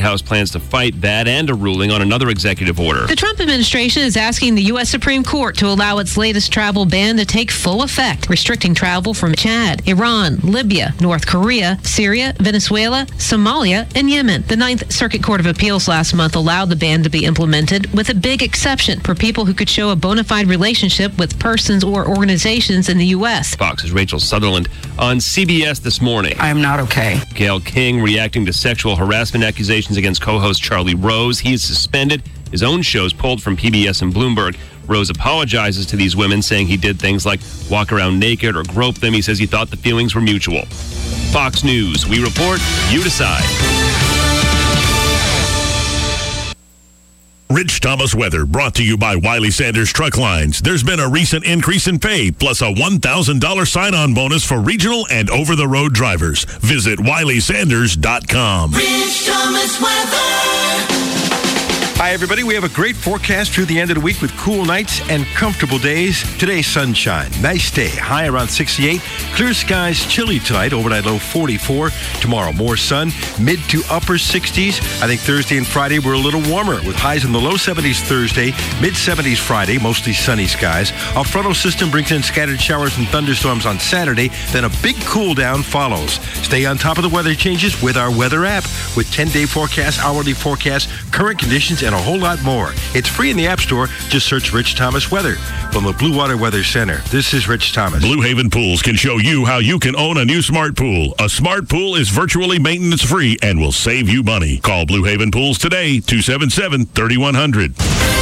House plans to fight that and a ruling on another executive order. The Trump administration is asking the U.S. Supreme Court to allow its latest travel ban to take full effect, restricting travel from Chad, Iran, Libya, North Korea, Syria, Venezuela, Somalia, and Yemen. The Ninth Circuit Court of Appeals last month allowed the ban to be implemented with a big exception for people who could show a bona fide relationship with persons or organizations in the U.S. Fox's Rachel Sutherland on CBS This Morning. I am not okay. Gayle King reacting to sexual harassment accusations against co-host Charlie Rose. He is suspended. His own shows pulled from PBS and Bloomberg. Rose apologizes to these women, saying he did things like walk around naked or grope them. He says he thought the feelings were mutual. Fox News. We report, you decide. Rich Thomas weather brought to you by Wiley Sanders Truck Lines. There's been a recent increase in pay, plus a $1,000 sign-on bonus for regional and over-the-road drivers. Visit WileySanders.com. Rich Thomas weather. Hi, everybody. We have a great forecast through the end of the week with cool nights and comfortable days. Today, sunshine. Nice day. High around 68. Clear skies. Chilly tonight. Overnight low 44. Tomorrow, more sun. Mid to upper 60s. I think Thursday and Friday were a little warmer with highs in the low 70s Thursday. Mid 70s Friday. Mostly sunny skies. A frontal system brings in scattered showers and thunderstorms on Saturday. Then a big cool down follows. Stay on top of the weather changes with our weather app with 10-day forecast, hourly forecast, current conditions, and a whole lot more. It's free in the App Store. Just search Rich Thomas Weather. From the Blue Water Weather Center, this is Rich Thomas. Blue Haven Pools can show you how you can own a new smart pool. A smart pool is virtually maintenance-free and will save you money. Call Blue Haven Pools today, 277-3100.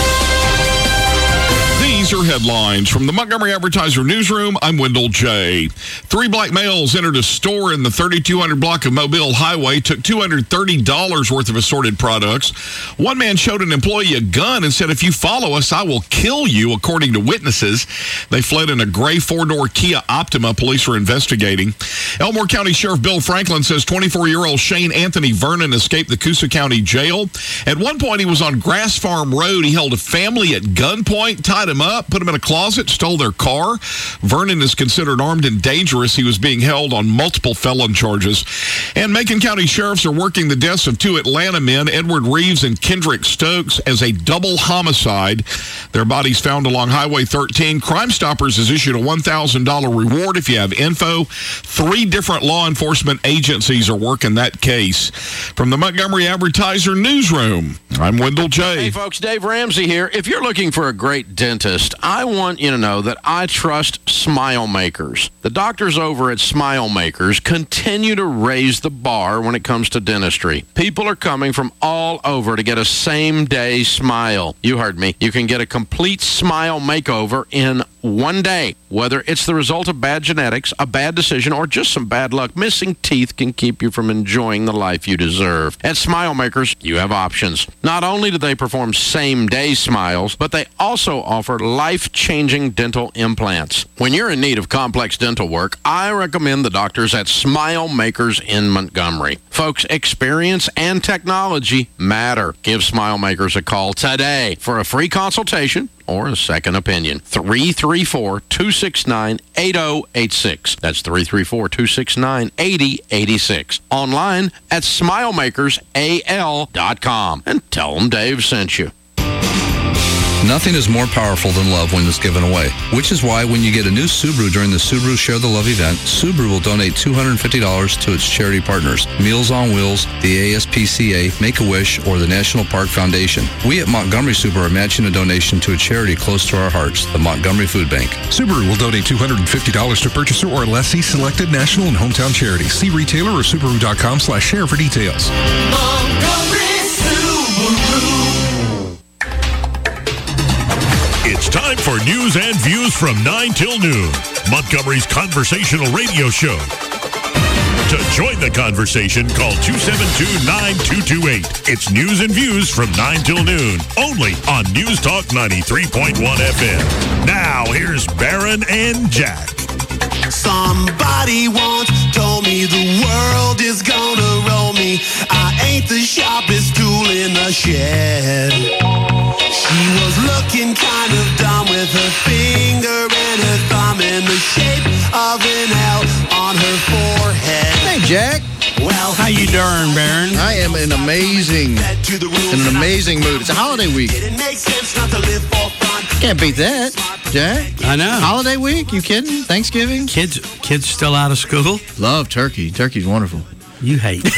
These are headlines from the Montgomery Advertiser newsroom. I'm Wendell J. 3 black males entered a store in the 3200 block of Mobile Highway, took $230 worth of assorted products. One man showed an employee a gun and said, "If you follow us, I will kill you," according to witnesses. They fled in a gray 4-door Kia Optima. Police are investigating. Elmore County Sheriff Bill Franklin says 24-year-old Shane Anthony Vernon escaped the Coosa County Jail. At one point, he was on Grass Farm Road. He held a family at gunpoint, tied him up, put him in a closet, stole their car. Vernon is considered armed and dangerous. He was being held on multiple felon charges. And Macon County sheriffs are working the deaths of 2 Atlanta men, Edward Reeves and Kendrick Stokes, as a double homicide. Their bodies found along Highway 13. Crime Stoppers has issued a $1,000 reward if you have info. 3 different law enforcement agencies are working that case. From the Montgomery Advertiser newsroom, I'm Wendell J. Hey, folks, Dave Ramsey here. If you're looking for a great dentist, I want you to know that I trust Smile Makers. The doctors over at Smile Makers continue to raise the bar when it comes to dentistry. People are coming from all over to get a same-day smile. You heard me. You can get a complete smile makeover in one day. Whether it's the result of bad genetics, a bad decision, or just some bad luck, missing teeth can keep you from enjoying the life you deserve. At Smile Makers, you have options. Not only do they perform same-day smiles, but they also offer life-changing dental implants. When you're in need of complex dental work, I recommend the doctors at Smile Makers in Montgomery. Folks, experience and technology matter. Give Smile Makers a call today for a free consultation or a second opinion. 334-269-8086. That's 334-269-8086. Online at SmileMakersAL.com. And tell them Dave sent you. Nothing is more powerful than love when it's given away, which is why when you get a new Subaru during the Subaru Share the Love event, Subaru will donate $250 to its charity partners, Meals on Wheels, the ASPCA, Make-A-Wish, or the National Park Foundation. We at Montgomery Subaru are matching a donation to a charity close to our hearts, the Montgomery Food Bank. Subaru will donate $250 to purchaser or lessee selected national and hometown charities. See retailer or Subaru.com/share for details. Montgomery Subaru. It's time for news and views from 9 till noon. Montgomery's conversational radio show. To join the conversation, call 272-9228. It's news and views from 9 till noon, only on News Talk 93.1 FM. Now, here's Barron and Jack. Somebody once told me the world is gonna roll me. I ain't the sharpest tool in the shed. She was looking kind of dumb with her finger and her thumb in the shape of an L on her forehead. Hey, Jack. Well, how you doing, Barron? I am am in an amazing mood. It's a holiday week. Can't beat that, Jack. I know. Holiday week? You kidding? Thanksgiving? Kids still out of school? Love turkey. Turkey's wonderful. You hate turkey.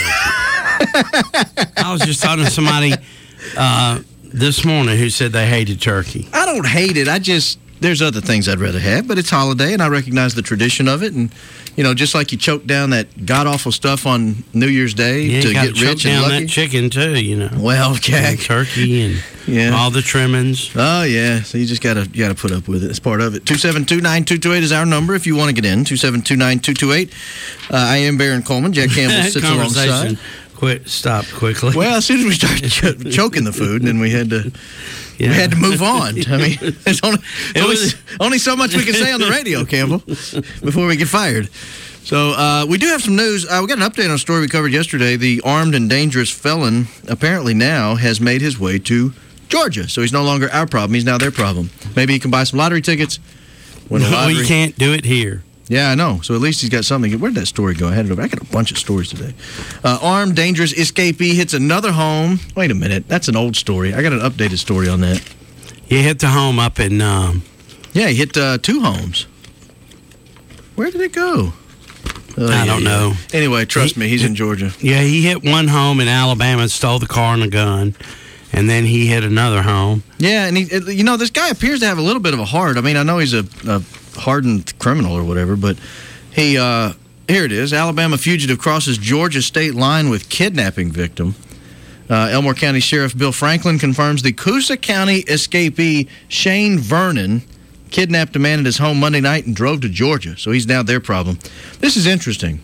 I was just talking to somebody this morning who said they hated turkey. I don't hate it. There's other things I'd rather have, but it's holiday, and I recognize the tradition of it. And, just like you choke down that god-awful stuff on New Year's Day to get rich and lucky. That chicken, too, Well, Jack. Turkey and all the trimmings. Oh, yeah. So you just got to put up with it. It's part of it. 272-9228 is our number if you want to get in. 272-9228. I am Baron Coleman. Jack Campbell sits alongside. Stopped quickly. Well, as soon as we started choking the food, then we had to... Yeah. We had to move on. I mean, there's only so much we can say on the radio, Campbell, before we get fired. So we do have some news. We got an update on a story we covered yesterday. The armed and dangerous felon apparently now has made his way to Georgia. So he's no longer our problem. He's now their problem. Maybe he can buy some lottery tickets. Win a lottery. We can't do it here. Yeah, I know. So at least he's got something. Where did that story go? I had it over. I got a bunch of stories today. Armed, dangerous escapee hits another home. Wait a minute. That's an old story. I got an updated story on that. He hit the home up in... Yeah, he hit 2 homes. Where did it go? I don't know. Anyway, trust me, he's in Georgia. Yeah, he hit one home in Alabama and stole the car and a gun. And then he hit another home. Yeah, and this guy appears to have a little bit of a heart. I mean, I know he's a hardened criminal or whatever, but he here it is. Alabama fugitive crosses Georgia state line with kidnapping victim. Elmore County Sheriff Bill Franklin confirms the Coosa County escapee Shane Vernon kidnapped a man at his home Monday night and drove to Georgia. So he's now their problem. This is interesting.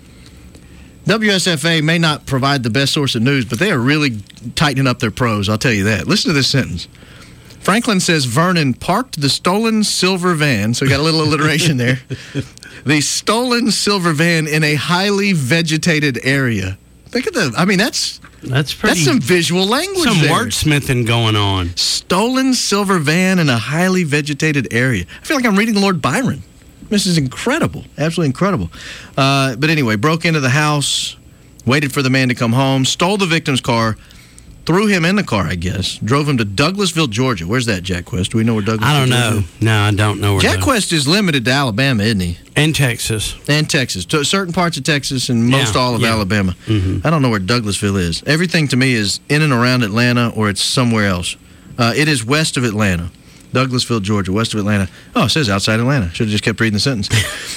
WSFA may not provide the best source of news, but they are really tightening up their prose, I'll tell you that. Listen to this sentence. Franklin says Vernon parked the stolen silver van, so we got a little alliteration there, the stolen silver van in a highly vegetated area. Think of that's pretty... That's some visual language Some there. wordsmithing going on. Stolen silver van in a highly vegetated area. I feel like I'm reading Lord Byron. This is incredible. Absolutely incredible. But anyway, broke into the house, waited for the man to come home, stole the victim's car, threw him in the car, I guess, drove him to Douglasville, Georgia. Where's that, Jack Quest? Do we know where Douglasville, I don't know. Georgia is? No, I don't know where Jack Quest is limited to Alabama, isn't he? And Texas. And Texas. To certain parts of Texas and most all of Alabama. Mm-hmm. I don't know where Douglasville is. Everything to me is in and around Atlanta or it's somewhere else. It is west of Atlanta. Douglasville, Georgia, west of Atlanta. Oh, it says outside Atlanta. Should have just kept reading the sentence.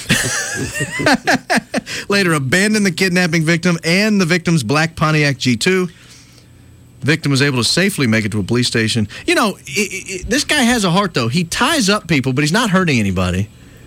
Later, abandoned the kidnapping victim and the victim's black Pontiac G2. Victim was able to safely make it to a police station. This guy has a heart, though. He ties up people, but he's not hurting anybody.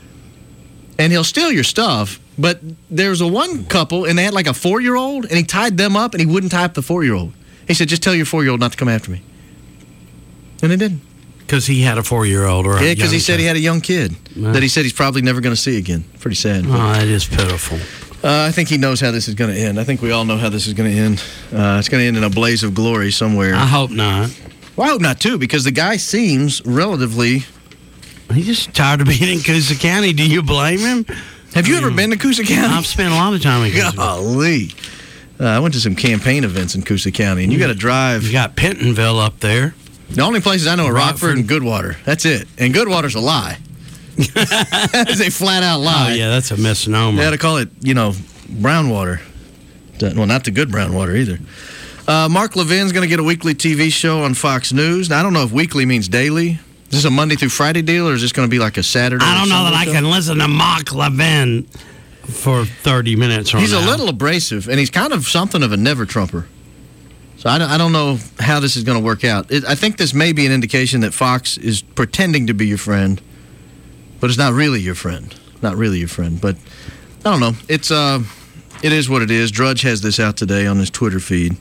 And he'll steal your stuff. But there's a one couple, and they had like a 4-year-old, and he tied them up, and he wouldn't tie up the 4-year-old. He said, just tell your 4-year-old not to come after me. And they didn't. Because he had a 4-year-old or a Yeah, because he said he had a young kid that he said he's probably never going to see again. Pretty sad. Oh, that is pitiful. I think he knows how this is going to end. I think we all know how this is going to end. It's going to end in a blaze of glory somewhere. I hope not. Well, I hope not, too, because the guy seems relatively... He's just tired of being in Coosa County. Do you blame him? Have you ever been to Coosa County? I've spent a lot of time in Coosa County. Golly. I went to some campaign events in Coosa County, and you got to drive... You got Pentonville up there. The only places I know are Rockford and Goodwater. That's it. And Goodwater's a lie. That is a flat-out lie. Oh, yeah, that's a misnomer. They had to call it, brown water. Well, not the good brown water either. Mark Levin's going to get a weekly TV show on Fox News. Now, I don't know if weekly means daily. Is this a Monday through Friday deal, or is this going to be like a Saturday? I don't know that I can listen to Mark Levin for 30 minutes. He's a little abrasive, and he's kind of something of a never-Trumper. So I don't know how this is going to work out. I think this may be an indication that Fox is pretending to be your friend, but it's not really your friend. Not really your friend. But I don't know. It is what it is. Drudge has this out today on his Twitter feed.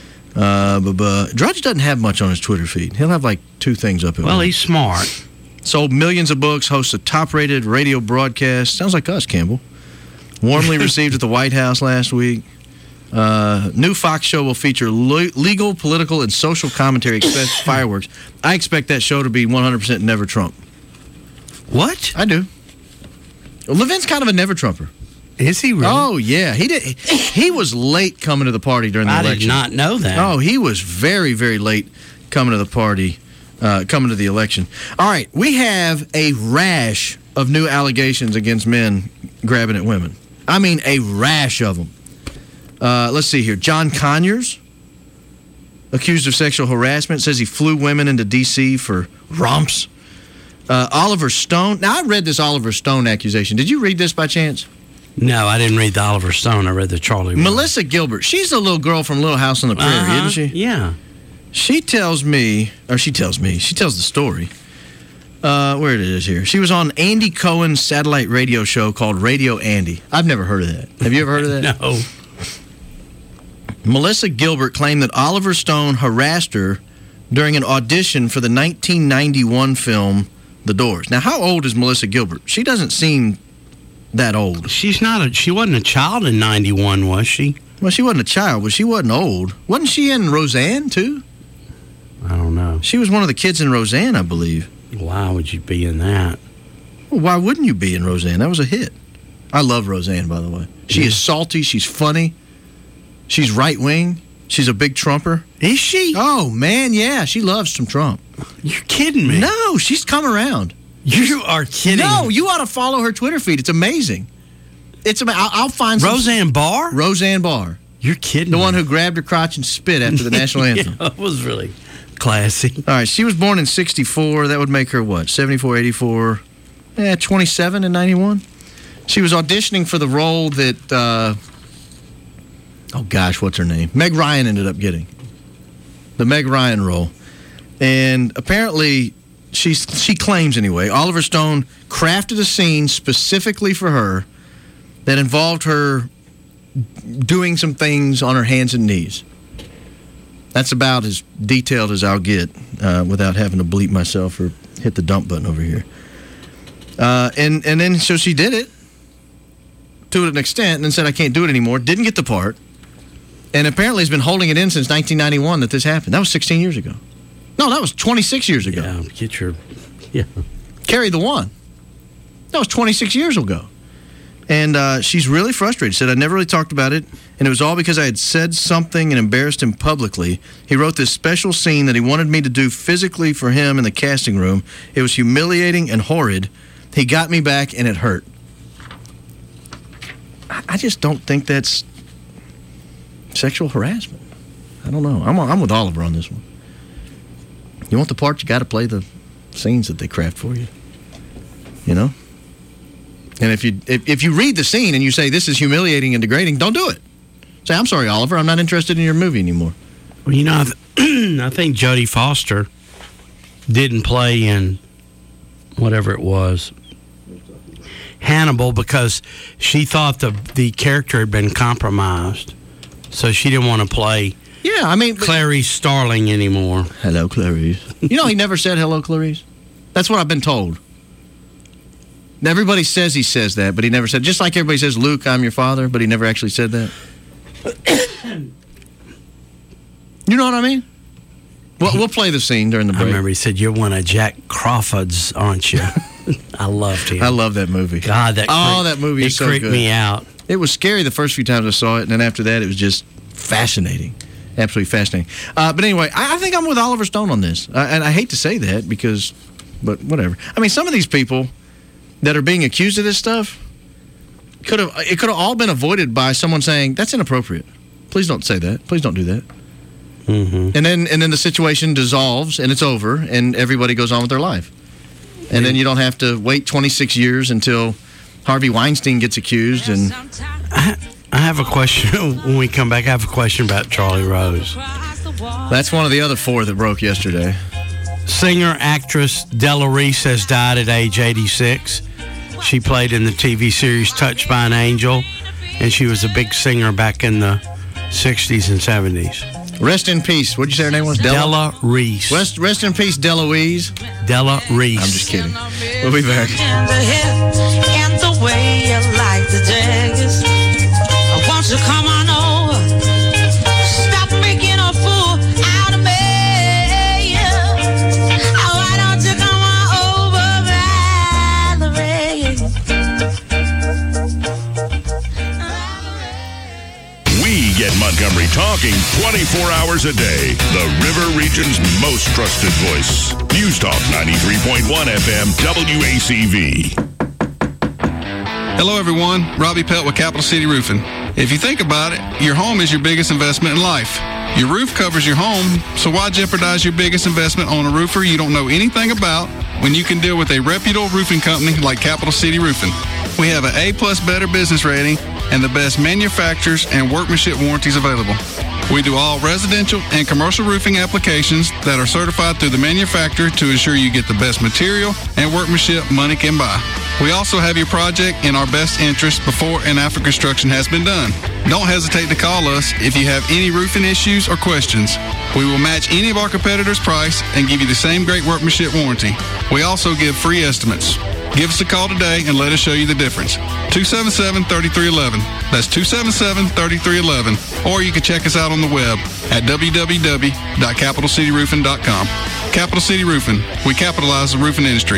But Drudge doesn't have much on his Twitter feed. He'll have like 2 things up. Well, he's smart. Sold millions of books, hosts a top-rated radio broadcast. Sounds like us, Campbell. Warmly received at the White House last week. New Fox show will feature legal, political, and social commentary, fireworks. I expect that show to be 100% never Trump. What? I do. Levin's kind of a never Trumper. Is he really? Oh, yeah. He was late coming to the party during the election. I did not know that. Oh, he was very, very late coming to the party, coming to the election. All right, we have a rash of new allegations against men grabbing at women. I mean, a rash of them. Let's see here. John Conyers, accused of sexual harassment, says he flew women into D.C. for romps. Oliver Stone. Now, I read this Oliver Stone accusation. Did you read this by chance? No, I didn't read the Oliver Stone. I read the Charlie Rose. Melissa Gilbert. She's the little girl from Little House on the Prairie, isn't she? Yeah. She tells the story. Where it is here. She was on Andy Cohen's satellite radio show called Radio Andy. I've never heard of that. Have you ever heard of that? No. Melissa Gilbert claimed that Oliver Stone harassed her during an audition for the 1991 film The Doors. Now, how old is Melissa Gilbert? She doesn't seem that old. She wasn't a child in 91, was she? Well, she wasn't a child, but she wasn't old. Wasn't she in Roseanne, too? I don't know. She was one of the kids in Roseanne, I believe. Why would you be in that? Well, why wouldn't you be in Roseanne? That was a hit. I love Roseanne, by the way. She is salty. She's funny. She's right-wing. She's a big Trumper. Is she? Oh, man, yeah. She loves some Trump. You're kidding me. No, she's come around. You are kidding. No, you ought to follow her Twitter feed. It's amazing. I'll find some. Roseanne Barr? Roseanne Barr. You're kidding The me. one who grabbed her crotch and spit after the national anthem. Yeah, it was really classy. All right, she was born in 64. That would make her what? 74, 84, 27 in 91. She was auditioning for the role that, what's her name? Meg Ryan ended up getting. The Meg Ryan role. And apparently, she claims anyway, Oliver Stone crafted a scene specifically for her that involved her doing some things on her hands and knees. That's about as detailed as I'll get without having to bleep myself or hit the dump button over here. And then so she did it to an extent and then said, I can't do it anymore. Didn't get the part. And apparently has been holding it in since 1991 that this happened. That was 16 years ago. No, that was 26 years ago. Yeah, Carry the one. That was 26 years ago. And she's really frustrated. Said, I never really talked about it, and it was all because I had said something and embarrassed him publicly. He wrote this special scene that he wanted me to do physically for him in the casting room. It was humiliating and horrid. He got me back, and it hurt. I just don't think that's sexual harassment. I don't know. I'm with Oliver on this one. You want the part, you got to play the scenes that they craft for you. You know? And if you read the scene and you say this is humiliating and degrading, don't do it. Say, I'm sorry, Oliver, I'm not interested in your movie anymore. Well, you know, I think Jodie Foster didn't play in whatever it was, Hannibal, because she thought the character had been compromised. So she didn't want to play Clarice Starling anymore. Hello, Clarice. You know, he never said hello, Clarice. That's what I've been told. Everybody says he says that, but he never said. Just like everybody says, Luke, I'm your father, but he never actually said that. You know what I mean? We'll play the scene during the break. I remember he said, you're one of Jack Crawford's, aren't you? I loved him. I love that movie. God, that movie is so good. It creeped me out. It was scary the first few times I saw it, and then after that, it was just fascinating. Absolutely fascinating. But anyway, I think I'm with Oliver Stone on this. And I hate to say that but whatever. I mean, some of these people that are being accused of this stuff, it could have all been avoided by someone saying, that's inappropriate. Please don't say that. Please don't do that. Mm-hmm. And then the situation dissolves, and it's over, and everybody goes on with their life. And then you don't have to wait 26 years until Harvey Weinstein gets accused. And I have a question. When we come back, I have a question about Charlie Rose. That's one of the other four that broke yesterday. Singer-actress Della Reese has died at age 86. She played in the TV series Touched by an Angel, and she was a big singer back in the 60s and 70s. Rest in peace. What'd you say her name was? Della Reese. Rest in peace, Della Reese. Della Reese. I'm just kidding. We'll be back. And the way you like the jazz. Won't you come on over? Stop making a fool out of me. Why don't you come on over, Valerie? 24 hours a day. The River Region's most trusted voice. News Talk 93.1 FM WACV. Hello, everyone. Robbie Pelt with Capital City Roofing. If you think about it, your home is your biggest investment in life. Your roof covers your home, so why jeopardize your biggest investment on a roofer you don't know anything about when you can deal with a reputable roofing company like Capital City Roofing? We have an A+ Better business rating and the best manufacturers and workmanship warranties available. We do all residential and commercial roofing applications that are certified through the manufacturer to ensure you get the best material and workmanship money can buy. We also have your project in our best interest before and after construction has been done. Don't hesitate to call us if you have any roofing issues or questions. We will match any of our competitors' price and give you the same great workmanship warranty. We also give free estimates. Give us a call today and let us show you the difference. 277-3311. That's 277-3311. Or you can check us out on the web at www.capitalcityroofing.com. Capital City Roofing. We capitalize the roofing industry.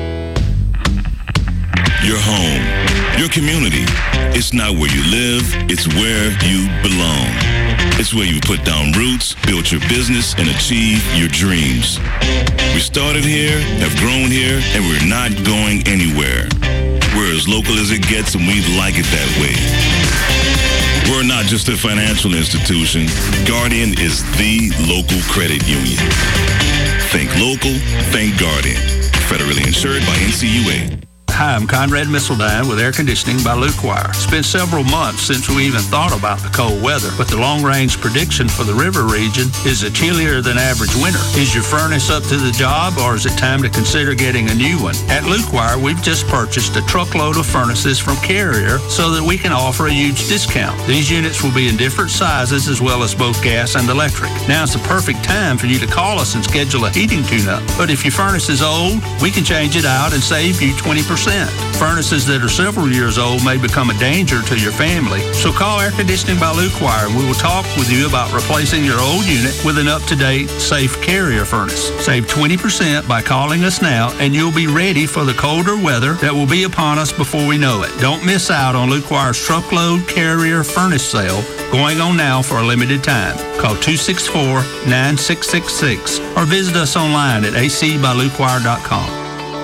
Your home, your community. It's not where you live, it's where you belong. It's where you put down roots, build your business, and achieve your dreams. We started here, have grown here, and we're not going anywhere. We're as local as it gets, and we like it that way. We're not just a financial institution. Guardian is the local credit union. Think local, think Guardian. Federally insured by NCUA. Hi, I'm Conrad Missildine with Air Conditioning by Luke Wire. It's been several months since we even thought about the cold weather, but the long-range prediction for the river region is a chillier than average winter. Is your furnace up to the job, or is it time to consider getting a new one? At Luke Wire, we've just purchased a truckload of furnaces from Carrier so that we can offer a huge discount. These units will be in different sizes as well as both gas and electric. Now is the perfect time for you to call us and schedule a heating tune-up. But if your furnace is old, we can change it out and save you 20%. Furnaces that are several years old may become a danger to your family. So call Air Conditioning by Luke Wire and we will talk with you about replacing your old unit with an up-to-date, safe Carrier furnace. Save 20% by calling us now and you'll be ready for the colder weather that will be upon us before we know it. Don't miss out on Luke Wire's truckload Carrier furnace sale going on now for a limited time. Call 264-9666 or visit us online at acbylukewire.com.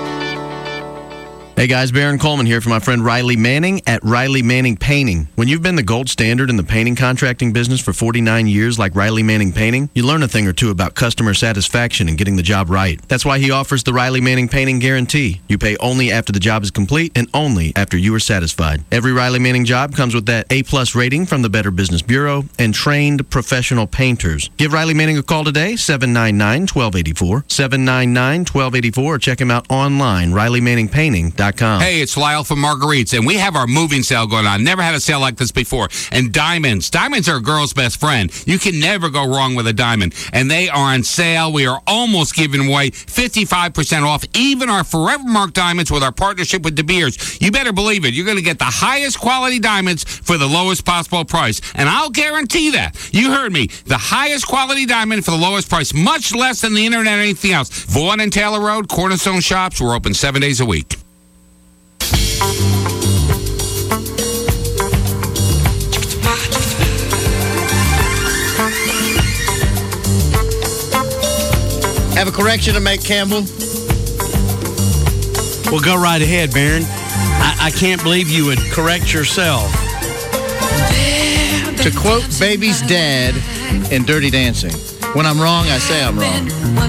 Hey guys, Baron Coleman here for my friend Riley Manning at Riley Manning Painting. When you've been the gold standard in the painting contracting business for 49 years like Riley Manning Painting, you learn a thing or two about customer satisfaction and getting the job right. That's why he offers the Riley Manning Painting Guarantee. You pay only after the job is complete and only after you are satisfied. Every Riley Manning job comes with that A+ rating from the Better Business Bureau and trained professional painters. Give Riley Manning a call today, 799-1284, 799-1284, or check him out online, RileyManningPainting.com. Hey, it's Lyle from Marguerite's, and we have our moving sale going on. Never had a sale like this before. And diamonds are a girl's best friend. You can never go wrong with a diamond. And they are on sale. We are almost giving away 55% off, even our Forever Mark diamonds with our partnership with De Beers. You better believe it. You're going to get the highest quality diamonds for the lowest possible price. And I'll guarantee that. You heard me. The highest quality diamond for the lowest price, much less than the internet or anything else. Vaughan and Taylor Road, Cornerstone Shops. We're open 7 days a week. Have a correction to make, Campbell? Well, go right ahead, Baron. I can't believe you would correct yourself. To quote Baby's dad in Dirty Dancing, when I'm wrong, I say I'm wrong.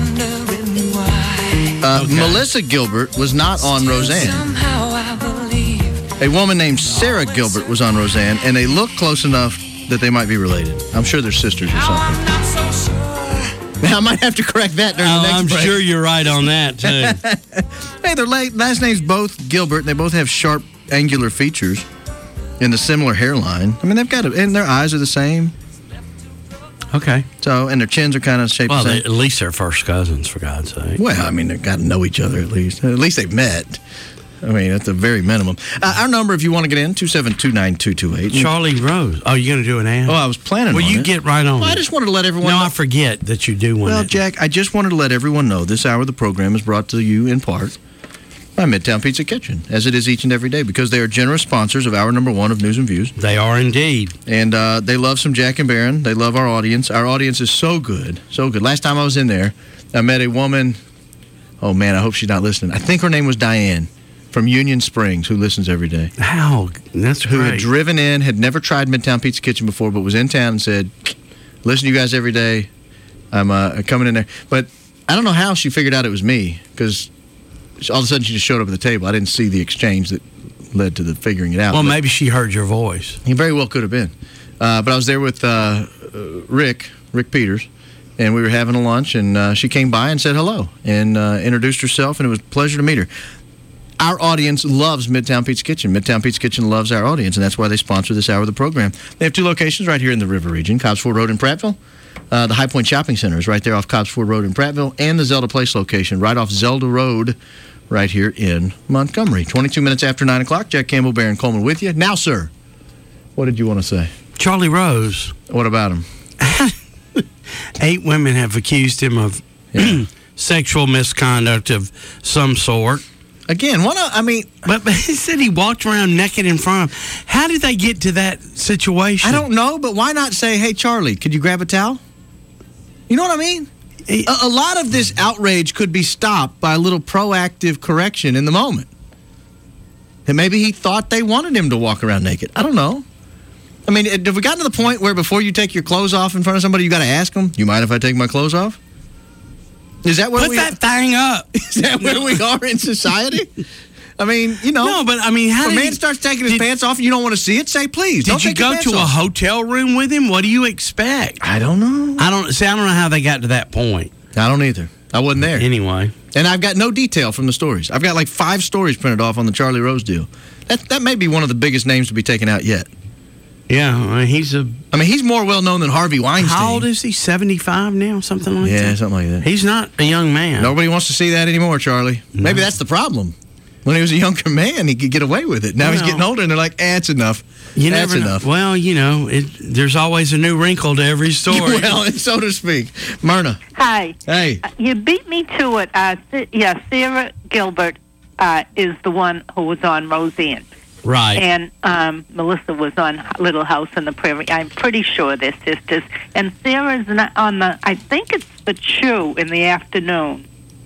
Melissa Gilbert was not on Roseanne. A woman named Sarah Gilbert was on Roseanne, and they look close enough that they might be related. I'm sure they're sisters or something. Now, I might have to correct that during the next break. I'm sure you're right on that, too. Hey, their last name's both Gilbert, and they both have sharp, angular features and a similar hairline. I mean, they've got and their eyes are the same. Okay. So, and their chins are kind of shaped the same. Well, at least they're first cousins, for God's sake. Well, I mean, they've got to know each other at least. At least they've met. I mean, at the very minimum. Our number, if you want to get in, 272-9228. Charlie Rose. Oh, you're going to do an ad? Oh, I was planning on it. Well, you get right on it. I just wanted to let everyone know. No, I forget that you do one. Well, Jack, I just wanted to let everyone know this hour of the program is brought to you in part by Midtown Pizza Kitchen, as it is each and every day, because they are generous sponsors of hour number 1 of News and Views. They are indeed. And they love some Jack and Barron. They love our audience. Our audience is so good, so good. Last time I was in there, I met a woman. Oh, man, I hope she's not listening. I think her name was Diane from Union Springs, who listens every day. Wow, that's who great. had driven in, had never tried Midtown Pizza Kitchen before, but was in town and said, listen to you guys every day. I'm coming in there. But I don't know how she figured out it was me, because all of a sudden she just showed up at the table. I didn't see the exchange that led to the figuring it out. Well, maybe she heard your voice. He very well could have been. But I was there with Rick Peters, and we were having a lunch, and she came by and said hello and introduced herself, and it was a pleasure to meet her. Our audience loves Midtown Pizza Kitchen. Midtown Pizza Kitchen loves our audience, and that's why they sponsor this hour of the program. They have 2 locations right here in the River region, Cobbs Ford Road in Prattville. The High Point Shopping Center is right there off Cobbs Ford Road in Prattville, and the Zelda Place location right off Zelda Road right here in Montgomery. 22 minutes after 9 o'clock, Jack Campbell, Barron Coleman with you. Now, sir, what did you want to say? Charlie Rose. What about him? 8 women have accused him of sexual misconduct of some sort. Again, But he said he walked around naked in front of him. How did they get to that situation? I don't know, but why not say, hey, Charlie, could you grab a towel? You know what I mean? A lot of this outrage could be stopped by a little proactive correction in the moment. And maybe he thought they wanted him to walk around naked. I don't know. I mean, have we gotten to the point where before you take your clothes off in front of somebody, you got to ask them, you mind if I take my clothes off? Is that where Put that thing up. Is that where we are in society? I mean, you know. No, but I mean, how if a did man starts taking his pants off and you don't want to see it, say please. Did you go to a hotel room with him? What do you expect? I don't know. I don't know how they got to that point. I don't either. I wasn't there. Anyway. And I've got no detail from the stories. I've got like 5 stories printed off on the Charlie Rose deal. That may be one of the biggest names to be taken out yet. Yeah, he's more well known than Harvey Weinstein. How old is he? 75 now, something like that. Yeah, something like that. He's not a young man. Nobody wants to see that anymore, Charlie. No. Maybe that's the problem. When he was a younger man, he could get away with it. Now he's getting older, and they're like, it's enough. That's enough. Well, there's always a new wrinkle to every story. Well, so to speak. Myrna. Hi. Hey. You beat me to it. Sarah Gilbert is the one who was on Roseanne. Right. And Melissa was on Little House on the Prairie. I'm pretty sure they're sisters. And Sarah's on I think it's The Chew in the afternoon.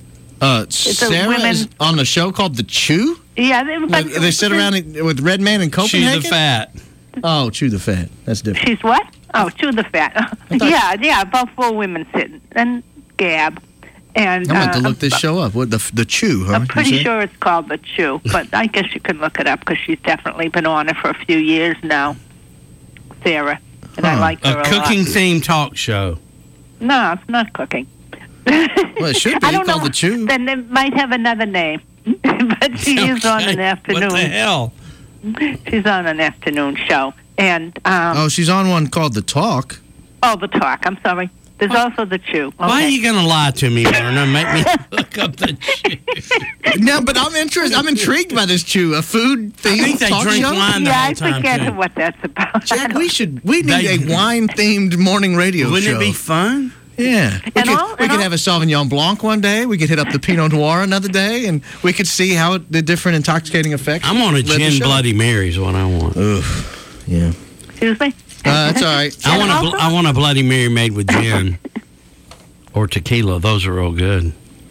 Sarah is on the show called The Chew? Yeah. They sit around with Red Man in Copenhagen? Chew the Fat. Oh, Chew the Fat. That's different. She's what? Oh, Chew the Fat. Yeah, about 4 women sitting. And Gab. And I'm going to look this show up. What the Chew, huh? I'm pretty sure it's called The Chew, but I guess you can look it up because she's definitely been on it for a few years now, Sarah. And I like her a lot. A cooking-themed talk show. No, it's not cooking. Well, it should be called The Chew. Then it might have another name, but she is on an afternoon. What the hell? She's on an afternoon show. And she's on one called The Talk. Oh, The Talk. I'm sorry. There's also The Chew. Okay. Why are you going to lie to me, Myrna? Make me look up The Chew. No, but I'm interested. I'm intrigued by this Chew. A food themed I think they talk drink show? wine the whole time, I forget too. what that's about. Jack, we need a wine themed morning radio Wouldn't show. it be fun? Yeah. We could have a Sauvignon Blanc one day. We could hit up the Pinot Noir another day, and we could see how the different intoxicating effects. I'm on a gin Bloody Mary is what I want. Oof. Yeah. Excuse me? That's all right. I want a Bloody Mary made with gin or tequila. Those are all good.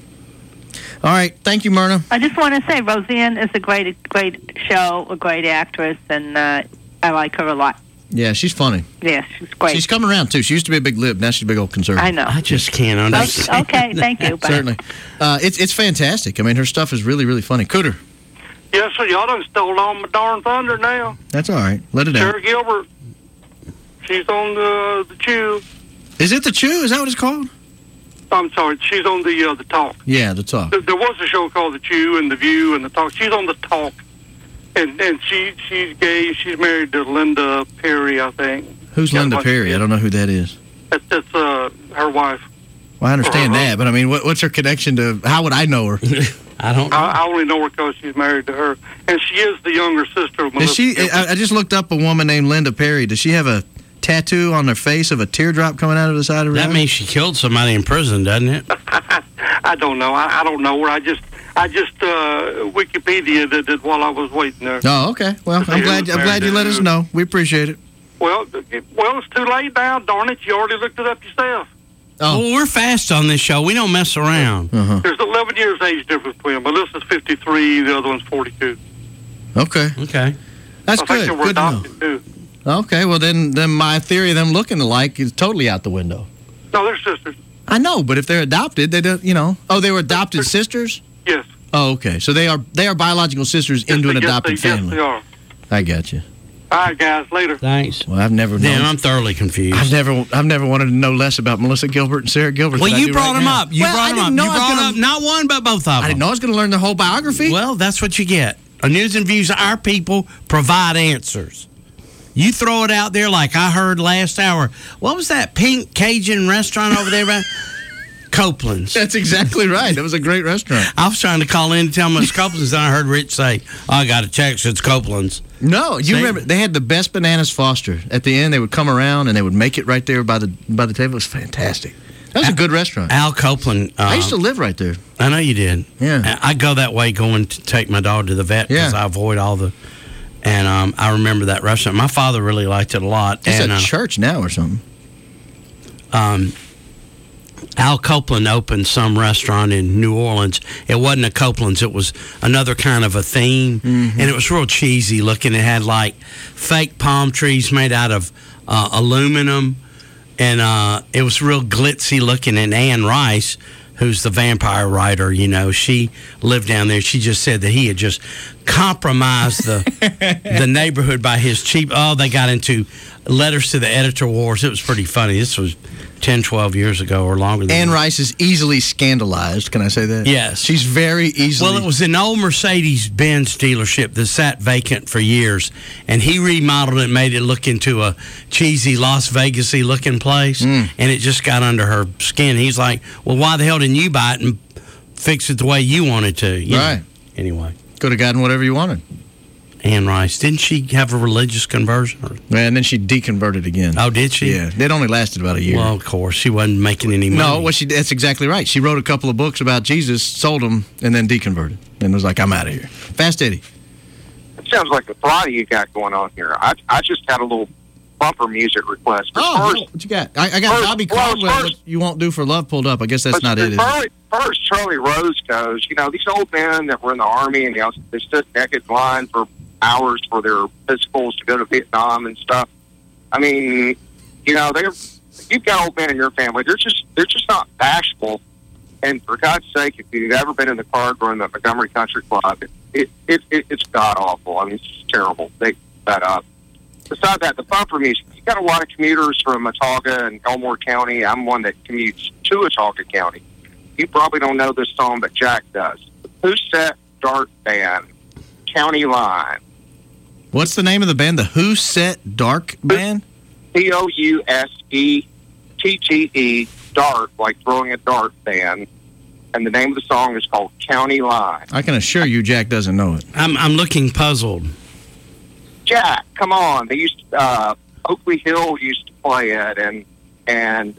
All right. Thank you, Myrna. I just want to say Roseanne is a great show, a great actress, and I like her a lot. Yeah, she's funny. Yes, she's great. She's coming around, too. She used to be a big lib. Now she's a big old conservative. I know. I just can't understand. Okay, thank you. Bye. Certainly. It's fantastic. I mean, her stuff is really, really funny. Cooter. Yes, sir. Y'all done stole all my darn thunder now. That's all right. Let it out. Sarah Gilbert. She's on the Chew. Is it The Chew? Is that what it's called? I'm sorry. She's on the Talk. Yeah, The Talk. There was a show called The Chew and The View and The Talk. She's on The Talk. And she's gay. She's married to Linda Perry, I think. Who's Linda Perry? I don't know who that is. That's her wife. Well, I understand that, but I mean, what's her connection to? How would I know her? I don't know. I only know her because she's married to her, and she is the younger sister of Melissa. Is she? I just looked up a woman named Linda Perry. Does she have a tattoo on her face of a teardrop coming out of the side of her That eye? means she killed somebody in prison, doesn't it? I don't know. I don't know her. I just Wikipedia did it while I was waiting there. Oh, okay. Well, I'm glad you let us know. We appreciate it. Well, it's too late now. Darn it! You already looked it up yourself. Oh, well, we're fast on this show. We don't mess around. There's 11 years age difference between them. Melissa's 53. The other one's 42. Okay. That's I good. think they were Good to know. adopted too. Okay, well then my theory of them looking alike is totally out the window. No, they're sisters. I know, but if they're adopted, they don't. Oh, they were adopted sisters. Yes. Oh, okay. So they are biological sisters into an adopted family. Yes, they are. I got you. All right, guys. Later. Thanks. Well, I've never. Damn, I'm thoroughly confused. I've never wanted to know less about Melissa Gilbert and Sarah Gilbert. Well, than I you do brought right them now. up. You brought them up. You brought up not one, but both of them. I didn't know I was going to learn their whole biography. Well, that's what you get. On News and Views, our people provide answers. You throw it out there like I heard last hour. What was that pink Cajun restaurant over there? Copeland's. That's exactly right. That was a great restaurant. I was trying to call in to tell them it's Copeland's, and I heard Rich say, I got a text, it's Copeland's. No, you remember, they had the best bananas Foster. At the end, they would come around, and they would make it right there by the table. It was fantastic. That was a good restaurant. Al Copeland. I used to live right there. I know you did. Yeah. I go that way going to take my dog to the vet because I avoid all the... And I remember that restaurant. My father really liked it a lot. It's and, a church now or something. Al Copeland opened some restaurant in New Orleans. It wasn't a Copeland's. It was another kind of a theme. And it was real cheesy looking. It had like fake palm trees made out of aluminum. And it was real glitzy looking. And Anne Rice, who's the vampire writer, she lived down there. She just said that he had just compromised the neighborhood by his cheap... Oh, they got into letters to the editor wars. It was pretty funny. This was 10, 12 years ago or longer than Anne that. Rice is easily scandalized. Can I say that? Yes. She's very easily... Well, it was an old Mercedes-Benz dealership that sat vacant for years, and he remodeled it and made it look into a cheesy Las Vegas-y looking place, and it just got under her skin. He's like, well, why the hell didn't you buy it and fix it the way you wanted to? Right. Anyway. Could have gotten whatever you wanted. Anne Rice. Didn't she have a religious conversion? Yeah, and then she deconverted again. Oh, did she? Yeah. It only lasted about a year. Well, of course. She wasn't making any money. No, that's exactly right. She wrote a couple of books about Jesus, sold them, and then deconverted. And was like, I'm out of here. Fast Eddie. It sounds like the variety you got going on here. I just had a little bumper music request. What you got? I got Bobby Caldwell, What You Won't Do for Love pulled up. I guess that's not it. First, Charlie Rose goes, these old men that were in the Army, and they stood naked in line for hours for their physicals to go to Vietnam and stuff. I mean, you've got old men in your family. They're just not bashful. And for God's sake, if you've ever been in the car during the Montgomery Country Club, it's god awful. I mean, it's terrible. They that up. Besides that, the bumper music. You got a lot of commuters from Watauga and Elmore County. I'm one that commutes to Watauga County. You probably don't know this song, but Jack does. The Pousette Dart Band, County Line. What's the name of the band? The Who Set Dark Band? Pousettee, Dart, like throwing a dart band. And the name of the song is called County Line. I can assure you Jack doesn't know it. I'm looking puzzled. Jack, come on. They used Oakley Hill used to play it, and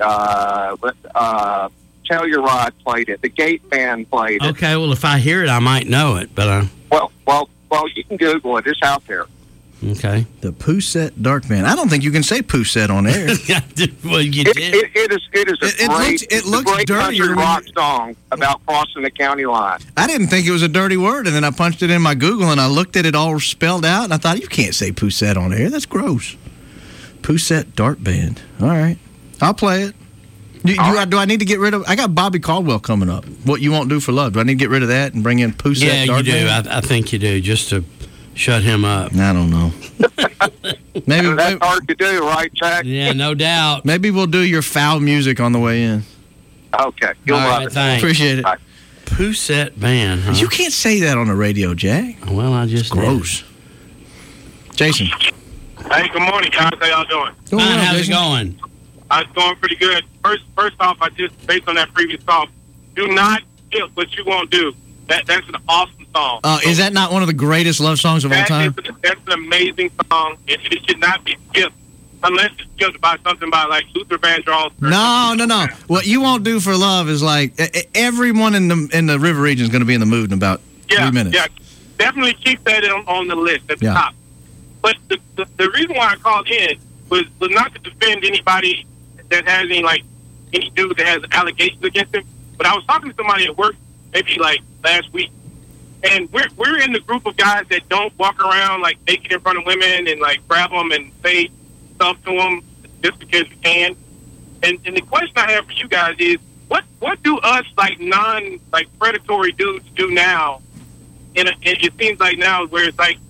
Telluride played it. The Gate Band played it. Okay, well, if I hear it, I might know it, but... Well, you can Google it. It's out there. Okay. The Pousette Dark Band. I don't think you can say Pousette on air. Well, you did. It is a great country rock song about crossing the county line. I didn't think it was a dirty word, and then I punched it in my Google, and I looked at it all spelled out, and I thought, you can't say Pousette on air. That's gross. Pousette Dart Band. All right. I'll play it. Do I need to get rid of... I got Bobby Caldwell coming up. What You Won't Do for Love. Do I need to get rid of that and bring in Pousette Dart Band? Yeah, you do. I think you do, just to shut him up. I don't know. Maybe that's hard to do, right, Jack? Yeah, no doubt. Maybe we'll do your foul music on the way in. Okay. You'll love it. Thanks. Appreciate it. Bye. Pousette Band, huh? You can't say that on the radio, Jack. Well, I just... Gross. Jason. Hey, good morning, guys. How y'all doing? Fine, how's it going? It's going pretty good. First off, based on that previous song, do not get what you won't do. That's an awesome song. Is that not one of the greatest love songs of all time? That's an amazing song. It should not be skipped. unless you have to buy something by like Luther Vandross. No. What you won't do for love is like everyone in the river region is going to be in the mood in about 3 minutes. Yeah, definitely keep that on the list at the top. But the reason why I called in was not to defend anybody that has any dude that has allegations against him. But I was talking to somebody at work maybe like last week, and we're in the group of guys that don't walk around like naked in front of women and like grab them and say stuff to them just because we can. And the question I have for you guys is, what do us like predatory dudes do now? And it seems like now where it's like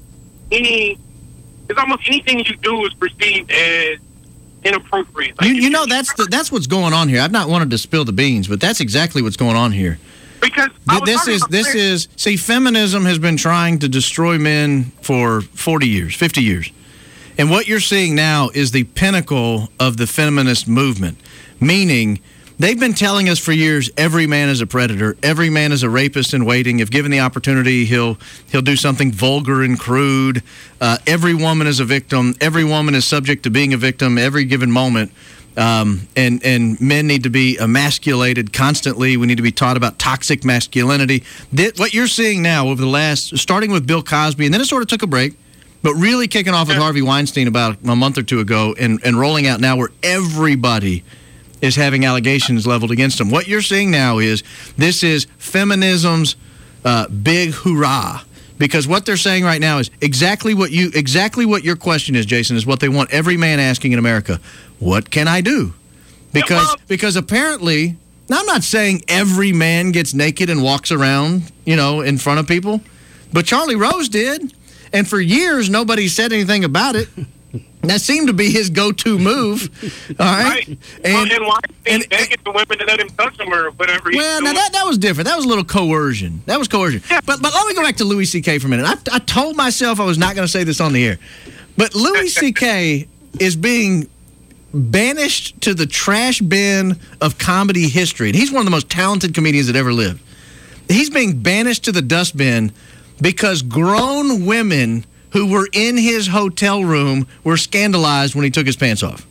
it's almost anything you do is perceived as inappropriate. Like you know that's what's going on here. I've not wanted to spill the beans, but that's exactly what's going on here. Because see, feminism has been trying to destroy men for 40 years, 50 years. And what you're seeing now is the pinnacle of the feminist movement, meaning they've been telling us for years every man is a predator, every man is a rapist in waiting. If given the opportunity, he'll do something vulgar and crude. Every woman is a victim. Every woman is subject to being a victim every given moment. And men need to be emasculated constantly. We need to be taught about toxic masculinity. What you're seeing now over the last, starting with Bill Cosby, and then it sort of took a break, but really kicking off with Harvey Weinstein about a month or two ago and rolling out now where everybody is having allegations leveled against them. What you're seeing now is this is feminism's big hoorah. Because what they're saying right now is exactly what your question is, Jason, is what they want every man asking in America. What can I do? Because apparently, now I'm not saying every man gets naked and walks around, in front of people, but Charlie Rose did, and for years nobody said anything about it. That seemed to be his go-to move. All right. And why begging the women to let him touch them or whatever. Well, now that was different. That was a little coercion. Yeah. But let me go back to Louis C.K. for a minute. I told myself I was not going to say this on the air. But Louis C.K. is being banished to the trash bin of comedy history. And he's one of the most talented comedians that ever lived. He's being banished to the dustbin because grown women who were in his hotel room were scandalized when he took his pants off.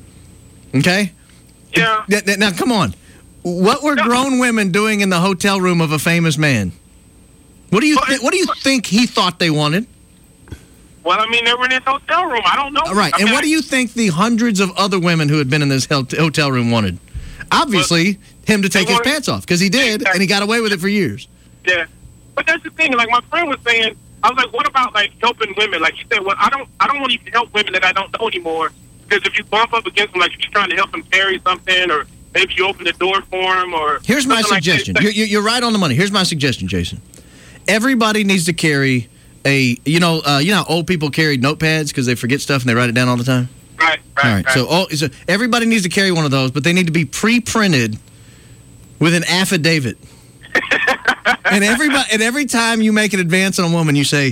Okay? Yeah. Now, come on. What were grown women doing in the hotel room of a famous man? What do you think he thought they wanted? Well, I mean, they were in his hotel room. I don't know. Right. And what do you think the hundreds of other women who had been in this hotel room wanted? Obviously, him to take his pants off, because he did, and he got away with it for years. Yeah. But that's the thing. Like my friend was saying, I was like, what about like helping women? Like you said, well, I don't want to even help women that I don't know anymore, because if you bump up against them, like if you're trying to help them carry something, or maybe you open the door for them, or here's my suggestion. Like you're right on the money. Here's my suggestion, Jason. Everybody needs to carry you know how old people carry notepads because they forget stuff and they write it down all the time. Right. All right. So everybody needs to carry one of those, but they need to be pre-printed with an affidavit. And every time you make an advance on a woman, you say,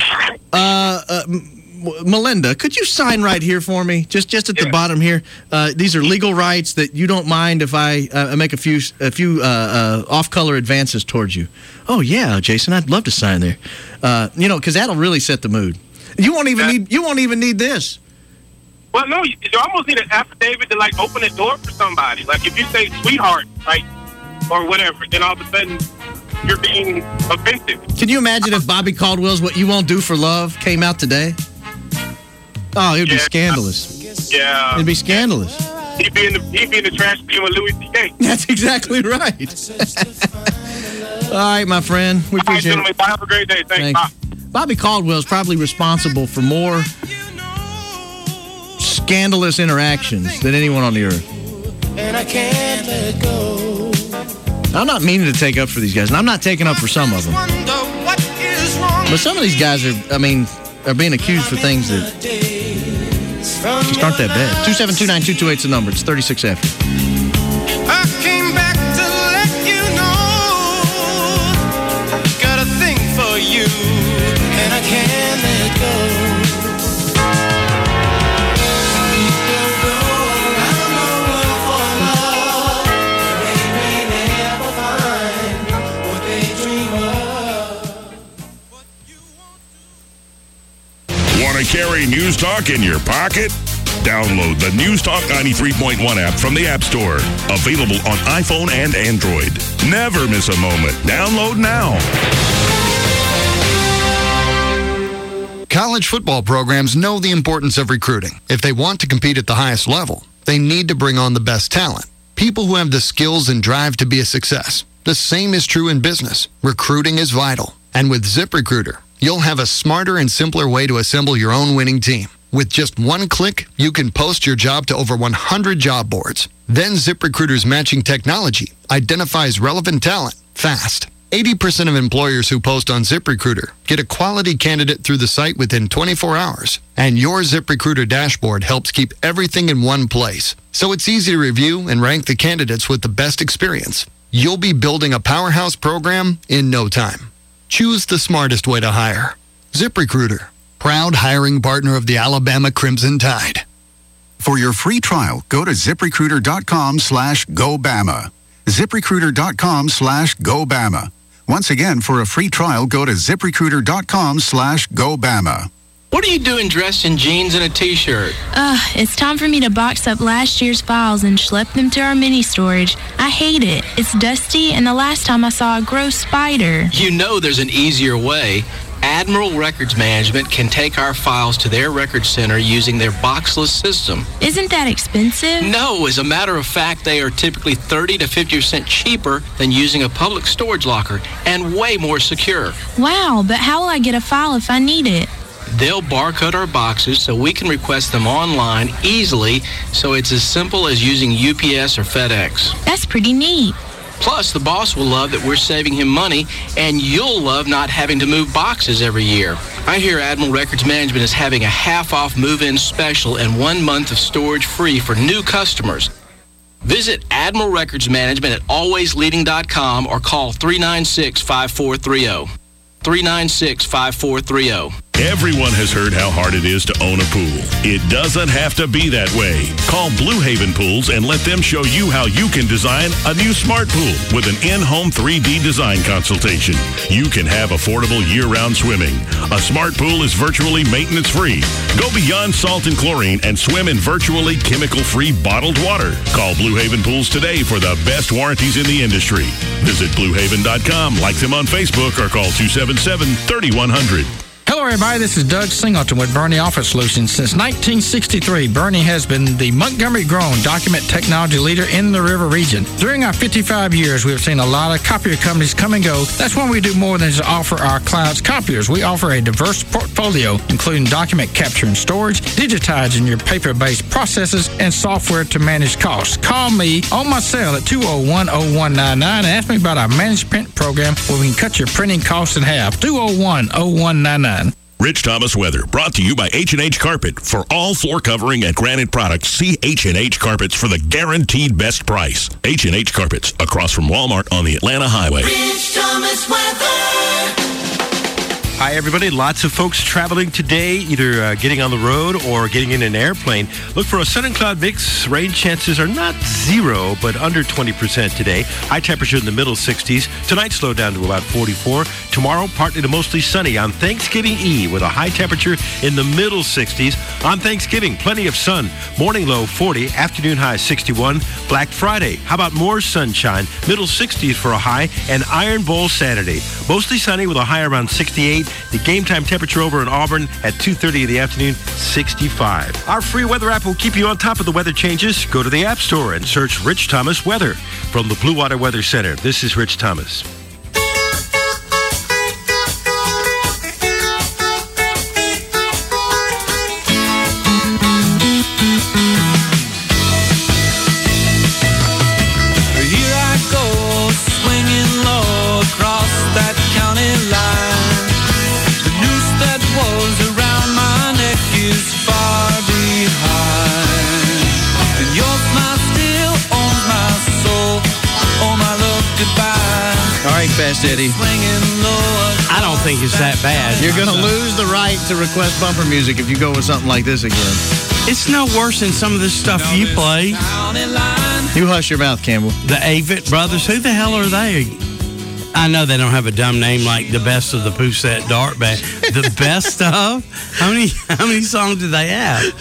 Melinda, could you sign right here for me? Just at the bottom here. These are legal rights that you don't mind if I make a few off-color advances towards you. Oh yeah, Jason, I'd love to sign there. Because that'll really set the mood. You won't even need this. Well, no, you almost need an affidavit to like open a door for somebody. Like if you say sweetheart, right, or whatever, then all of a sudden you're being offensive. Can you imagine if Bobby Caldwell's "What You Won't Do for Love" came out today? Oh, it would be scandalous. Yeah. It'd be scandalous. He'd be in the trash bin with Louis C.K. That's exactly right. All right, my friend. We appreciate it. Have a great day. Thanks. Bye. Bobby Caldwell is probably responsible for more scandalous interactions than anyone on the earth. And I can't let go. I'm not meaning to take up for these guys, and I'm not taking up for some of them. But some of these guys are being accused for things that just aren't that bad. 272-9228 is the number. It's 36 after. I came back to let you know. Got a thing for you, and I can't let go. Want to carry News Talk in your pocket? Download the News Talk 93.1 app from the App Store. Available on iPhone and Android. Never miss a moment. Download now. College football programs know the importance of recruiting. If they want to compete at the highest level, they need to bring on the best talent. People who have the skills and drive to be a success. The same is true in business. Recruiting is vital. And with ZipRecruiter, you'll have a smarter and simpler way to assemble your own winning team. With just one click, you can post your job to over 100 job boards. Then ZipRecruiter's matching technology identifies relevant talent fast. 80% of employers who post on ZipRecruiter get a quality candidate through the site within 24 hours. And your ZipRecruiter dashboard helps keep everything in one place. So it's easy to review and rank the candidates with the best experience. You'll be building a powerhouse program in no time. Choose the smartest way to hire. ZipRecruiter, proud hiring partner of the Alabama Crimson Tide. For your free trial, go to ZipRecruiter.com/GoBama. ZipRecruiter.com/GoBama. Once again, for a free trial, go to ZipRecruiter.com/GoBama. What are you doing dressed in jeans and a t-shirt? It's time for me to box up last year's files and schlep them to our mini storage. I hate it. It's dusty, and the last time I saw a gross spider. You know there's an easier way. Admiral Records Management can take our files to their record center using their boxless system. Isn't that expensive? No, as a matter of fact, they are typically 30 to 50% cheaper than using a public storage locker and way more secure. Wow, but how will I get a file if I need it? They'll barcode our boxes so we can request them online easily, so it's as simple as using UPS or FedEx. That's pretty neat. Plus, the boss will love that we're saving him money, and you'll love not having to move boxes every year. I hear Admiral Records Management is having a half-off move-in special and 1 month of storage free for new customers. Visit Admiral Records Management at alwaysleading.com or call 396-5430. 396-5430. Everyone has heard how hard it is to own a pool. It doesn't have to be that way. Call Blue Haven Pools and let them show you how you can design a new smart pool with an in-home 3D design consultation. You can have affordable year-round swimming. A smart pool is virtually maintenance-free. Go beyond salt and chlorine and swim in virtually chemical-free bottled water. Call Blue Haven Pools today for the best warranties in the industry. Visit BlueHaven.com, like them on Facebook, or call 277-3100. Hello, everybody. This is Doug Singleton with Bernie Office Solutions. Since 1963, Bernie has been the Montgomery-grown document technology leader in the River region. During our 55 years, we have seen a lot of copier companies come and go. That's when we do more than just offer our clients copiers. We offer a diverse portfolio, including document capture and storage, digitizing your paper-based processes, and software to manage costs. Call me on my cell at 201-0199 and ask me about our managed print program where we can cut your printing costs in half. 201-0199. Rich Thomas Weather, brought to you by H&H Carpet. For all floor covering and granite products, see H&H Carpets for the guaranteed best price. H&H Carpets, across from Walmart on the Atlanta Highway. Rich Thomas Weather. Hi, everybody. Lots of folks traveling today, either getting on the road or getting in an airplane. Look for a sun and cloud mix. Rain chances are not 0, but under 20% today. High temperature in the middle 60s. Tonight, slow down to about 44. Tomorrow, partly to mostly sunny on Thanksgiving Eve with a high temperature in the middle 60s. On Thanksgiving, plenty of sun. Morning low 40, afternoon high 61. Black Friday, how about more sunshine? Middle 60s for a high. And Iron Bowl Saturday, mostly sunny with a high around 68. The game time temperature over in Auburn at 2:30 in the afternoon, 65. Our free weather app will keep you on top of the weather changes. Go to the App Store and search Rich Thomas Weather. From the Blue Water Weather Center, this is Rich Thomas. Here I go, swinging low across that county line. Was around my neck is far behind, and your smile still owns my soul. Oh, my love, goodbye. All right, Fast Eddie. I don't think it's that bad. You're going to lose the right to request bumper music if you go with something like this again. It's no worse than some of the stuff you play. You hush your mouth, Campbell. The Avett Brothers, who the hell are they? I know they don't have a dumb name like the Best of the Poussette Dart Band. The best of? How many songs do they have?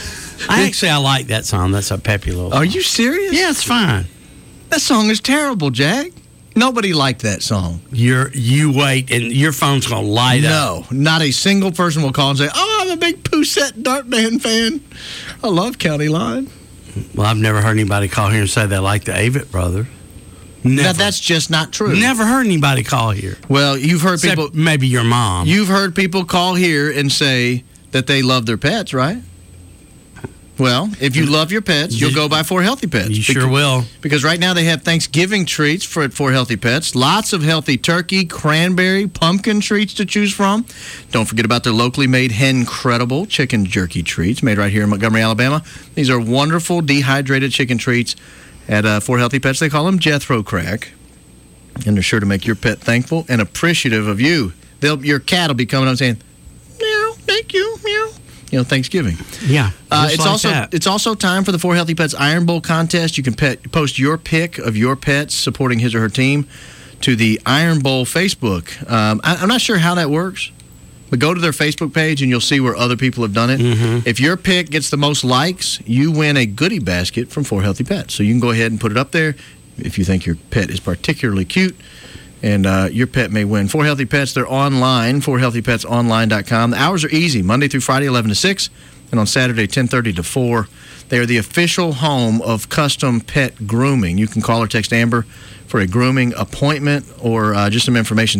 I like that song. That's a peppy little song. Are you serious? Yeah, it's fine. That song is terrible, Jack. Nobody liked that song. You wait, and your phone's going to light up. No, not a single person will call and say, "Oh, I'm a big Poussette Dart Band fan. I love County Line." Well, I've never heard anybody call here and say they like the Avett Brothers. Never. Now, that's just not true. Never heard anybody call here. Well, you've heard Except people. Maybe your mom. You've heard people call here and say that they love their pets, right? Well, if you love your pets, you'll go buy 4 Healthy Pets. You sure will. Because right now they have Thanksgiving treats for 4 Healthy Pets. Lots of healthy turkey, cranberry, pumpkin treats to choose from. Don't forget about their locally made Hencredible chicken jerky treats made right here in Montgomery, Alabama. These are wonderful dehydrated chicken treats at 4 Healthy Pets. They call them Jethro Crack. And they're sure to make your pet thankful and appreciative of you. Your cat will be coming up saying, "Meow, thank you, meow." Thanksgiving. Yeah. It's also time for the 4 Healthy Pets Iron Bowl contest. You can post your pic of your pets supporting his or her team to the Iron Bowl Facebook. I'm not sure how that works, but go to their Facebook page and you'll see where other people have done it. Mm-hmm. If your pic gets the most likes, you win a goodie basket from 4 Healthy Pets. So you can go ahead and put it up there if you think your pet is particularly cute. And your pet may win. 4 Healthy Pets, they're online, 4healthypetsonline.com. The hours are easy, Monday through Friday, 11 to 6, and on Saturday, 10:30 to 4. They are the official home of custom pet grooming. You can call or text Amber for a grooming appointment or just some information,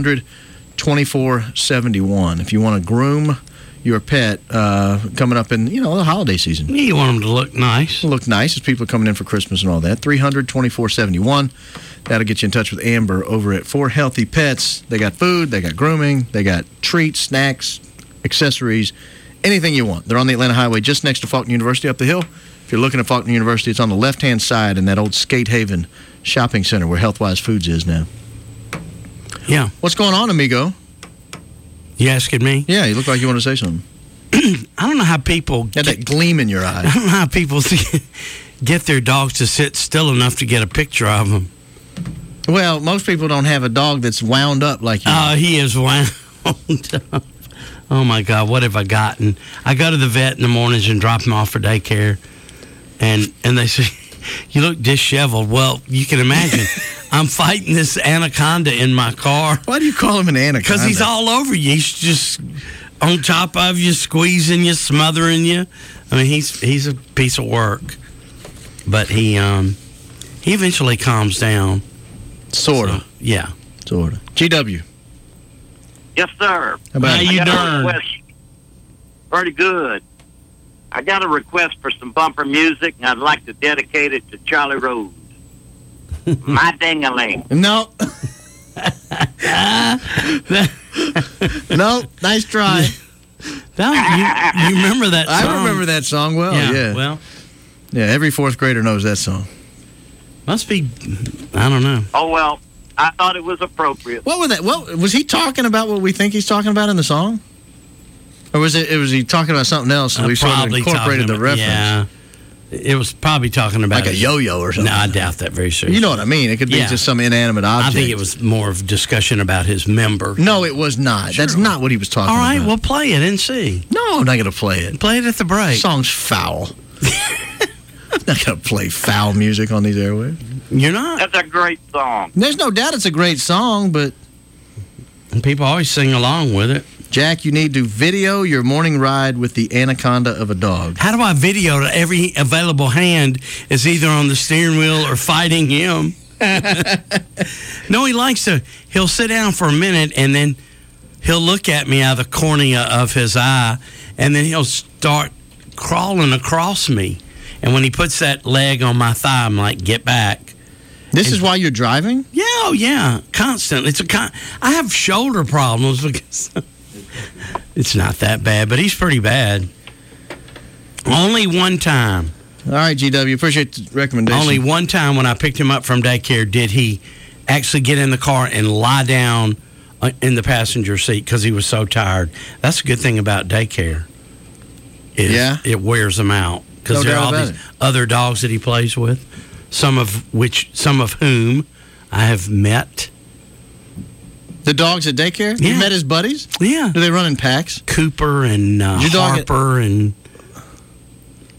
300-2471. If you want to groom your pet coming up in, the holiday season. Yeah, you want them to look nice. Look nice as people are coming in for Christmas and all that. 300-2471. That'll get you in touch with Amber over at 4 Healthy Pets. They got food, they got grooming, they got treats, snacks, accessories, anything you want. They're on the Atlanta Highway just next to Faulkner University up the hill. If you're looking at Faulkner University, it's on the left-hand side in that old Skate Haven shopping center where Healthwise Foods is now. Yeah. What's going on, amigo? You asking me? Yeah, you look like you want to say something. I don't know how people... You had that gleam in your eye. I don't know how people get their dogs to sit still enough to get a picture of them. Well, most people don't have a dog that's wound up like you. Oh, he is wound up. Oh, my God, what have I gotten? I go to the vet in the mornings and drop him off for daycare, and they say, "You look disheveled." Well, you can imagine. I'm fighting this anaconda in my car. Why do you call him an anaconda? Because he's all over you. He's just on top of you, squeezing you, smothering you. I mean, he's a piece of work. But he eventually calms down. Sort of. So, yeah. Sort of. GW. Yes, sir. How you doing? Pretty good. I got a request for some bumper music, and I'd like to dedicate it to Charlie Rose. My ding-a-ling. No. No, nice try. You remember that song? I remember that song well, yeah. Well, yeah, every 4th grader knows that song. Must be, I don't know. Oh, well, I thought it was appropriate. What was that? What was he talking about? What we think he's talking about in the song, or was he talking about something else? And we sort of incorporated the reference. Yeah, it was probably talking about like a yo-yo or something. No, I doubt that very seriously. You know what I mean? It could be just some inanimate object. I think it was more of discussion about his member. No, it was not. Sure. That's not what he was talking about. All right, well, play it and see. No, I'm not going to play it. Play it at the break. The song's foul. I'm not going to play foul music on these airwaves. You're not? That's a great song. There's no doubt it's a great song, but... And people always sing along with it. Jack, you need to video your morning ride with the anaconda of a dog. How do I video to every available hand is either on the steering wheel or fighting him? No, he'll sit down for a minute and then he'll look at me out of the cornea of his eye and then he'll start crawling across me. And when he puts that leg on my thigh, I'm like, get back. This is why you're driving? Yeah, oh, yeah, constant. I have shoulder problems because it's not that bad, but he's pretty bad. Only one time. All right, GW, appreciate the recommendation. Only one time when I picked him up from daycare did he actually get in the car and lie down in the passenger seat because he was so tired. That's a good thing about daycare. It wears them out because there are all these other dogs that he plays with. Some of whom I have met. The dogs at daycare? Yeah. You met his buddies? Yeah. Do they run in packs? Cooper and Harper and...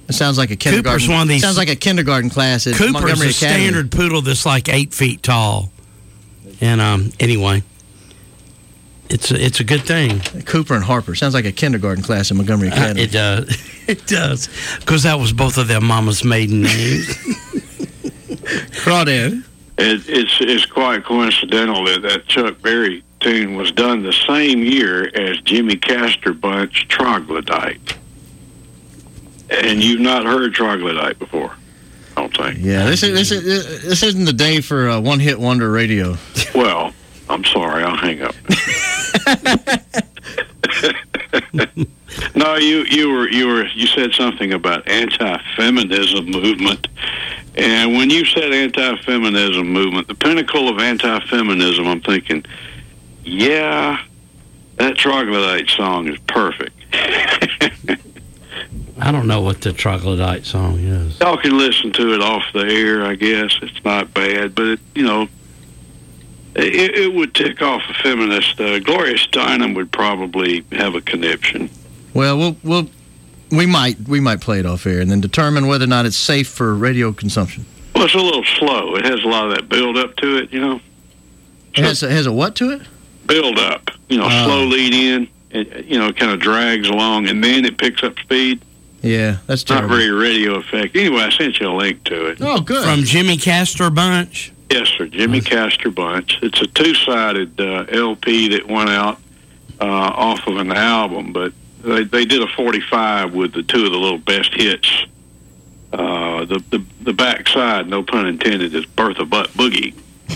It sounds like a kindergarten. Cooper's one of these. Sounds like a kindergarten class at Cooper's Montgomery a Academy. standard poodle that's like 8 feet tall. And anyway, it's a good thing. Cooper and Harper sounds like a kindergarten class at Montgomery Academy. It does. It does. Because that was both of their mama's maiden names. Crawdad. It's quite coincidental that Chuck Berry tune was done the same year as Jimmy Castor Bunch Troglodyte. And you've not heard Troglodyte before, I don't think. Yeah, this isn't the day for one-hit wonder radio. Well, I'm sorry, I'll hang up. No, you said something about anti-feminism movement, and when you said anti-feminism movement, the pinnacle of anti-feminism, I'm thinking, yeah, that Troglodyte song is perfect. I don't know what the Troglodyte song is. Y'all can listen to it off the air, I guess. It's not bad, but it would tick off a feminist. Gloria Steinem would probably have a conniption. Well, we might play it off air and then determine whether or not it's safe for radio consumption. Well, it's a little slow. It has a lot of that build up to it, It has a what to it? Build up, slow lead in. It kind of drags along, and then it picks up speed. Yeah, that's terrible. Not very radio effect. Anyway, I sent you a link to it. Oh, good. From Jimmy Castor Bunch? Yes, sir, Jimmy Castor Bunch. It's a two-sided LP that went out off of an album, but they did a 45 with the two of the little best hits. The back side, no pun intended, is Bertha Butt Boogie.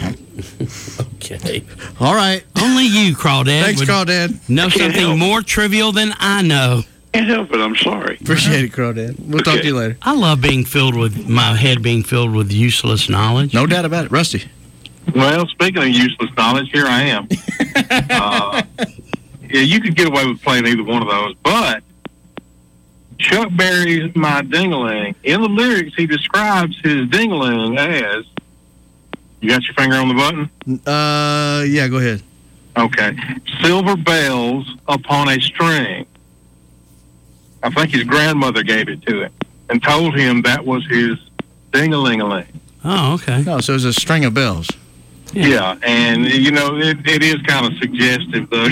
Okay. All right. Only you, Crawdad. Thanks, Crawdad. Know something more trivial than I know. Can't help it. I'm sorry. Appreciate it, Crawdad. We'll talk to you later. I love my head being filled with useless knowledge. No doubt about it. Rusty. Well, speaking of useless knowledge, here I am. Yeah, you could get away with playing either one of those, but Chuck Berry's My Ding-a-ling, in the lyrics, he describes his ding-a-ling as, you got your finger on the button? Yeah, go ahead. Okay. Silver bells upon a string. I think his grandmother gave it to him and told him that was his ding-a-ling-a-ling. Oh, okay. Oh, so it's a string of bells. Yeah, and, it is kind of suggestive, though.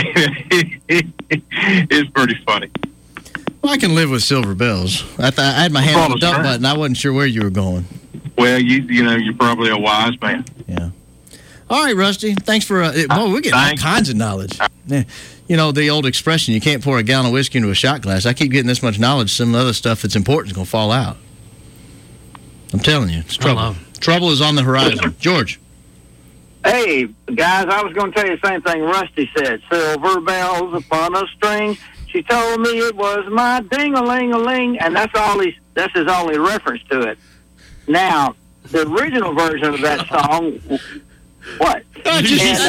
It's pretty funny. Well, I can live with silver bells. I had my hand on the dump button. I wasn't sure where you were going. Well, you're probably a wise man. Yeah. All right, Rusty. Thanks for... we're getting all kinds of knowledge. Yeah. The old expression, you can't pour a gallon of whiskey into a shot glass. I keep getting this much knowledge. Some other stuff that's important is going to fall out. I'm telling you, it's trouble. Trouble is on the horizon. George. Hey, guys, I was going to tell you the same thing Rusty said. Silver bells upon a string. She told me it was my ding-a-ling-a-ling, and that's his only reference to it. Now, the original version of that song... What? I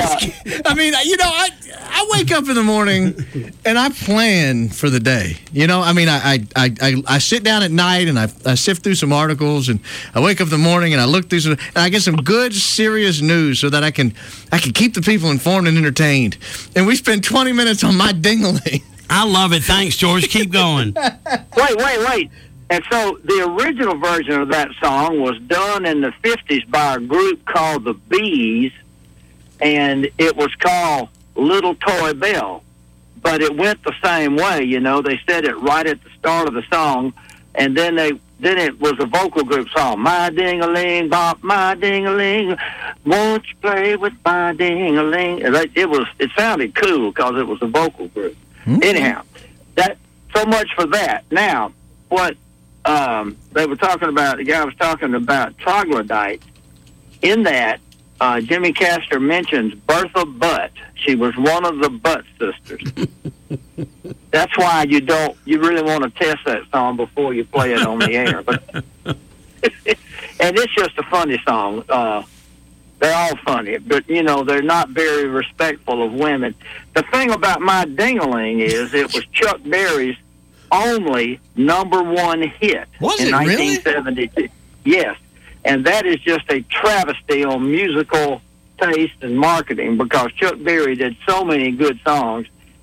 wake up in the morning and I plan for the day. I sit down at night and I sift through some articles, and I wake up in the morning and I look through and I get some good, serious news so that I can keep the people informed and entertained. And we spend 20 minutes on my ding-a-ling. I love it. Thanks, George. Keep going. Wait. And so the original version of that song was done in the 50s by a group called the Bees, and it was called Little Toy Bell. But it went the same way, They said it right at the start of the song, and then it was a vocal group song. My ding-a-ling, bop, my ding-a-ling, won't you play with my ding-a-ling? It sounded cool because it was a vocal group. Mm-hmm. Anyhow, so much for that. Now, what... they were talking about, the guy was talking about troglodytes. In that, Jimmy Castor mentions Bertha Butt. She was one of the Butt sisters. That's why you really want to test that song before you play it on the air. But and it's just a funny song. They're all funny, but, they're not very respectful of women. The thing about My Ding-a-ling is it was Chuck Berry's only #1 hit in 1972. Really? Yes, and that is just a travesty on musical taste and marketing, because Chuck Berry did so many good songs,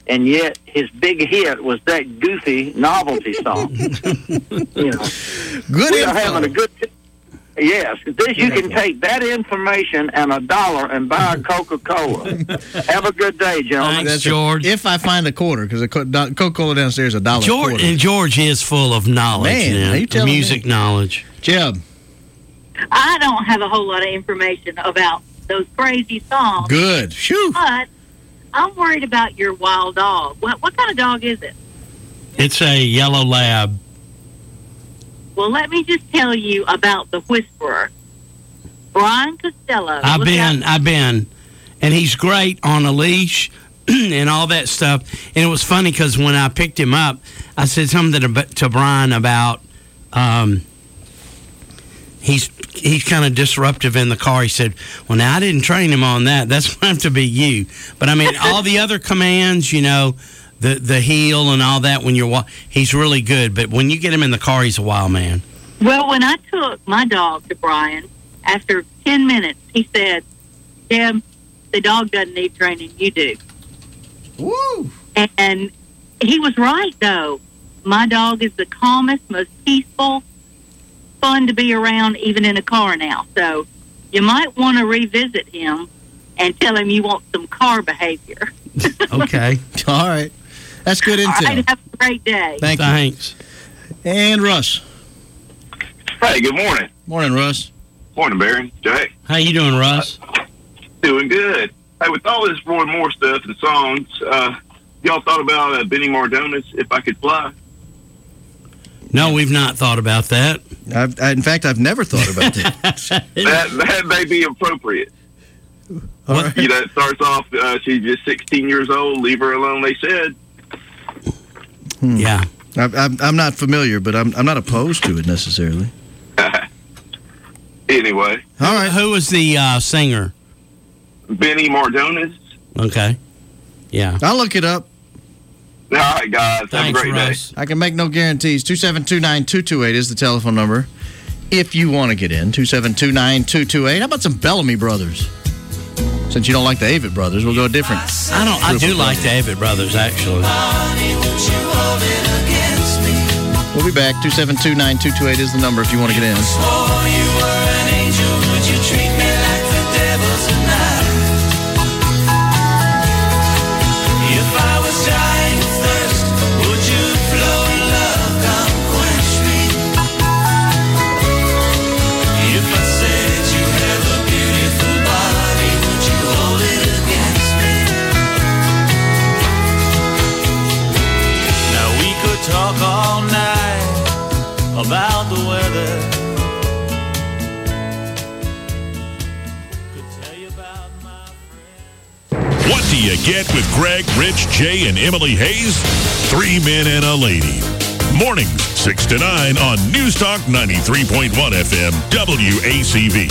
and yet his big hit was that goofy novelty song. You know, good. We are having a good. Yes, this you can take that information and $1 and buy a Coca-Cola. Have a good day, gentlemen. Thanks, George. If I find a quarter, because the Coca-Cola downstairs is $1 George, quarter. and George is full of knowledge. Man, are you telling music me? knowledge. Jeb. I don't have a whole lot of information about those crazy songs. Good. Phew. But I'm worried about your wild dog. What kind of dog is it? It's a yellow lab. Well, let me just tell you about the Whisperer. Brian Costello. I've been, and he's great on a leash and all that stuff. And it was funny because when I picked him up, I said something to Brian about he's kind of disruptive in the car. He said, well, now I didn't train him on that. That's going to have to be you. But, I mean, all the other commands, you know, the heel and all that, he's really good. But when you get him in the car, he's a wild man. Well, when I took my dog to Brian, after 10 minutes, he said, Deb, the dog doesn't need training. You do. Woo! And he was right, though. My dog is the calmest, most peaceful, fun to be around, even in a car now. So you might want to revisit him and tell him you want some car behavior. Okay. All right. That's good intel. All right, have a great day. Thanks. And Russ. Hey, good morning. Morning, Russ. Morning, Barry. Jay. How you doing, Russ? Doing good. Hey, with all this Roy Moore stuff and songs, y'all thought about Benny Mardones, If I Could Fly? No, we've not thought about that. In fact, I've never thought about that. that may be appropriate. Right. You know, it starts off, she's just 16 years old, leave her alone, they said. Yeah. I'm not familiar, but I'm not opposed to it necessarily. Anyway. All right. Who was the singer? Benny Mardones. Okay. Yeah. I'll look it up. All right, guys. Have Thanks, a great Russ. day. I can make no guarantees. 2729228 is the telephone number if you want to get in. 2729228. How about some Bellamy Brothers? Since you don't like the Avett Brothers, we'll go different. I do like the Avett Brothers, actually. We'll be back. 2729228 is the number if you want to get in. Talk all night about the weather. What do you get with Greg, Rich, Jay, and Emily Hayes? 3 men and a lady. Mornings, 6 to 9 on News Talk 93.1 FM, WACV.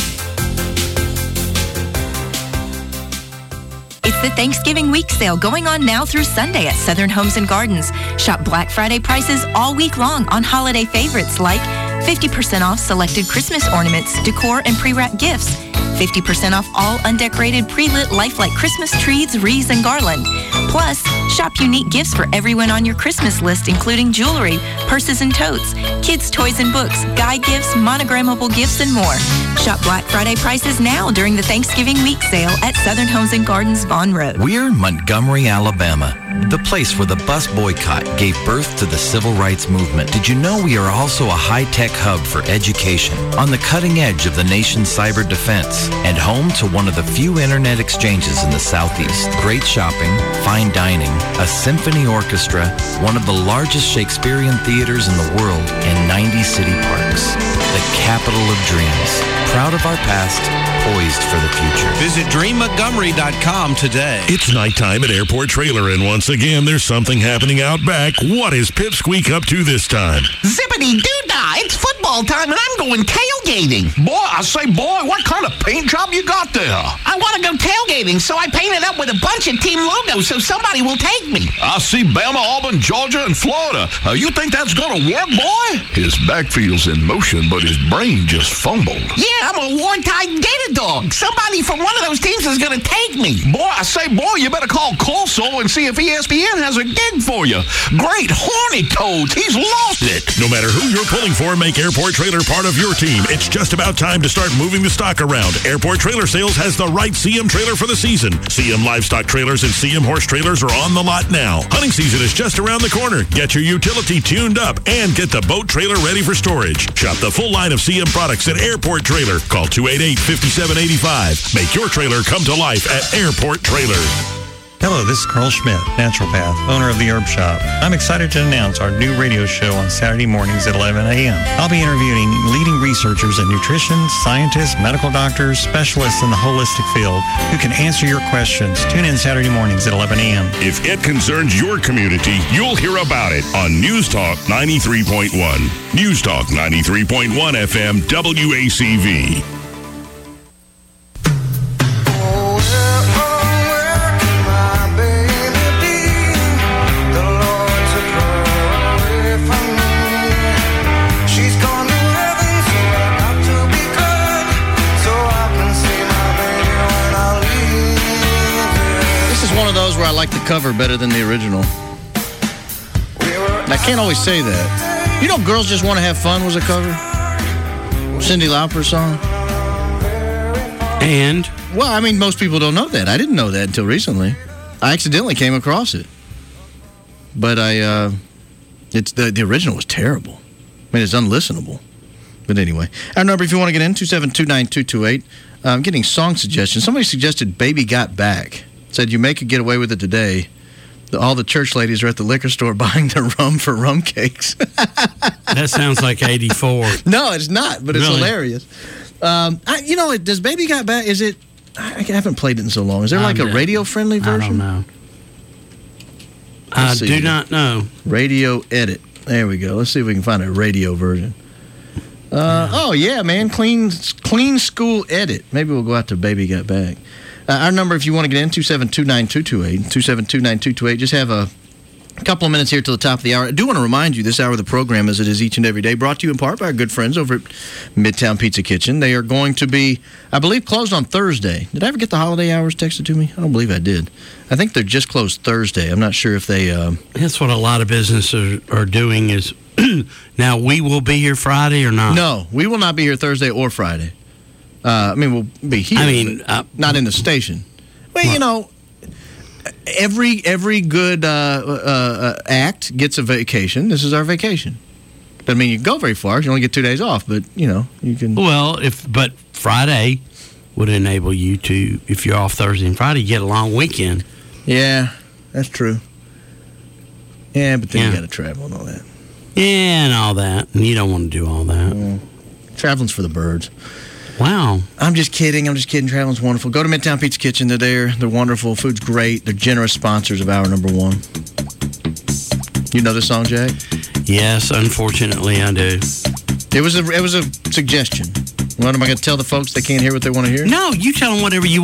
It's the Thanksgiving week sale going on now through Sunday at Southern Homes and Gardens. Shop Black Friday prices all week long on holiday favorites like 50% off selected Christmas ornaments, decor, and pre-wrapped gifts. 50% off all undecorated pre-lit lifelike Christmas trees, wreaths, and garland. Plus, shop unique gifts for everyone on your Christmas list, including jewelry, purses and totes, kids' toys and books, guide gifts, monogrammable gifts, and more. Shop Black Friday prices now during the Thanksgiving week sale at Southern Homes and Gardens, Vaughn Road. We're Montgomery, Alabama, the place where the bus boycott gave birth to the civil rights movement. Did you know we are also a high-tech hub for education, on the cutting edge of the nation's cyber defense, and home to one of the few internet exchanges in the Southeast? Great shopping, fine dining, a symphony orchestra, one of the largest Shakespearean theaters in the world, and 90 city parks. The capital of dreams. Proud of our past, poised for the future. Visit DreamMontgomery.com today. It's nighttime at Airport Trailer, and once again, there's something happening out back. What is Pipsqueak up to this time? Zippity-doo-dah! Yeah, it's football time and I'm going tailgating. Boy, I say, what kind of paint job you got there? I want to go tailgating, so I painted up with a bunch of team logos so somebody will take me. I see Bama, Auburn, Georgia, and Florida. You think that's going to work, boy? His backfield's in motion, but his brain just fumbled. Yeah, I'm a war-tied gator dog. Somebody from one of those teams is going to take me. Boy, I say, you better call Corso and see if ESPN has a gig for you. Great horny toads. He's lost it. No matter who you're pulling for, make Airport Trailer part of your team. It's just about time to start moving the stock around. Airport Trailer Sales has the right CM trailer for the season. CM Livestock Trailers and CM Horse Trailers are on the lot now. Hunting season is just around the corner. Get your utility tuned up and get the boat trailer ready for storage. Shop the full line of CM products at Airport Trailer. Call 288-5785. Make your trailer come to life at Airport Trailer. Hello, this is Carl Schmidt, Naturopath, owner of the Herb Shop. I'm excited to announce our new radio show on Saturday mornings at 11 a.m. I'll be interviewing leading researchers in nutrition, scientists, medical doctors, specialists in the holistic field who can answer your questions. Tune in Saturday mornings at 11 a.m. If it concerns your community, you'll hear about it on News Talk 93.1. News Talk 93.1 FM WACV. Where I like the cover better than the original. I can't always say that. You know, Girls Just Want to Have Fun was a cover. Cyndi Lauper's song. And? Well, I mean, most people don't know that. I didn't know that until recently. I accidentally came across it. But it's the original was terrible. I mean, it's unlistenable. But anyway, our number, if you want to get in, 2729228. I'm getting song suggestions. Somebody suggested Baby Got Back. Said, you make a get away with it today. All the church ladies are at the liquor store buying their rum for rum cakes. That sounds like 84. No, it's not, but it's hilarious. Does Baby Got Back, is it, I haven't played it in so long. Is there like a radio-friendly version? I don't know. I do not know. Radio edit. There we go. Let's see if we can find a radio version. Oh, yeah, man. Clean school edit. Maybe we'll go out to Baby Got Back. Our number, if you want to get in, 2729228. 2729228. Just have a couple of minutes here till the top of the hour. I do want to remind you, this hour of the program, as it is each and every day, brought to you in part by our good friends over at Midtown Pizza Kitchen. They are going to be, I believe, closed on Thursday. Did I ever get the holiday hours texted to me? I don't believe I did. I think they're just closed Thursday. I'm not sure if they... That's what a lot of businesses are doing is... Now, we will be here Friday or not? No, we will not be here Thursday or Friday. We'll be here. Not in the station. Well, every good act gets a vacation. This is our vacation. Doesn't mean you can go very far. You only get 2 days off, but, you can... Well, but Friday would enable you to, if you're off Thursday and Friday, get a long weekend. Yeah, that's true. Yeah, but then you got to travel and all that. Yeah, and all that. And you don't want to do all that. Yeah. Traveling's for the birds. Wow. I'm just kidding. Traveling's wonderful. Go to Midtown Pizza Kitchen. They're there. They're wonderful. Food's great. They're generous sponsors of hour number one. You know this song, Jack? Yes, unfortunately, I do. It was a suggestion. What am I going to tell the folks they can't hear what they want to hear? No, you tell them whatever you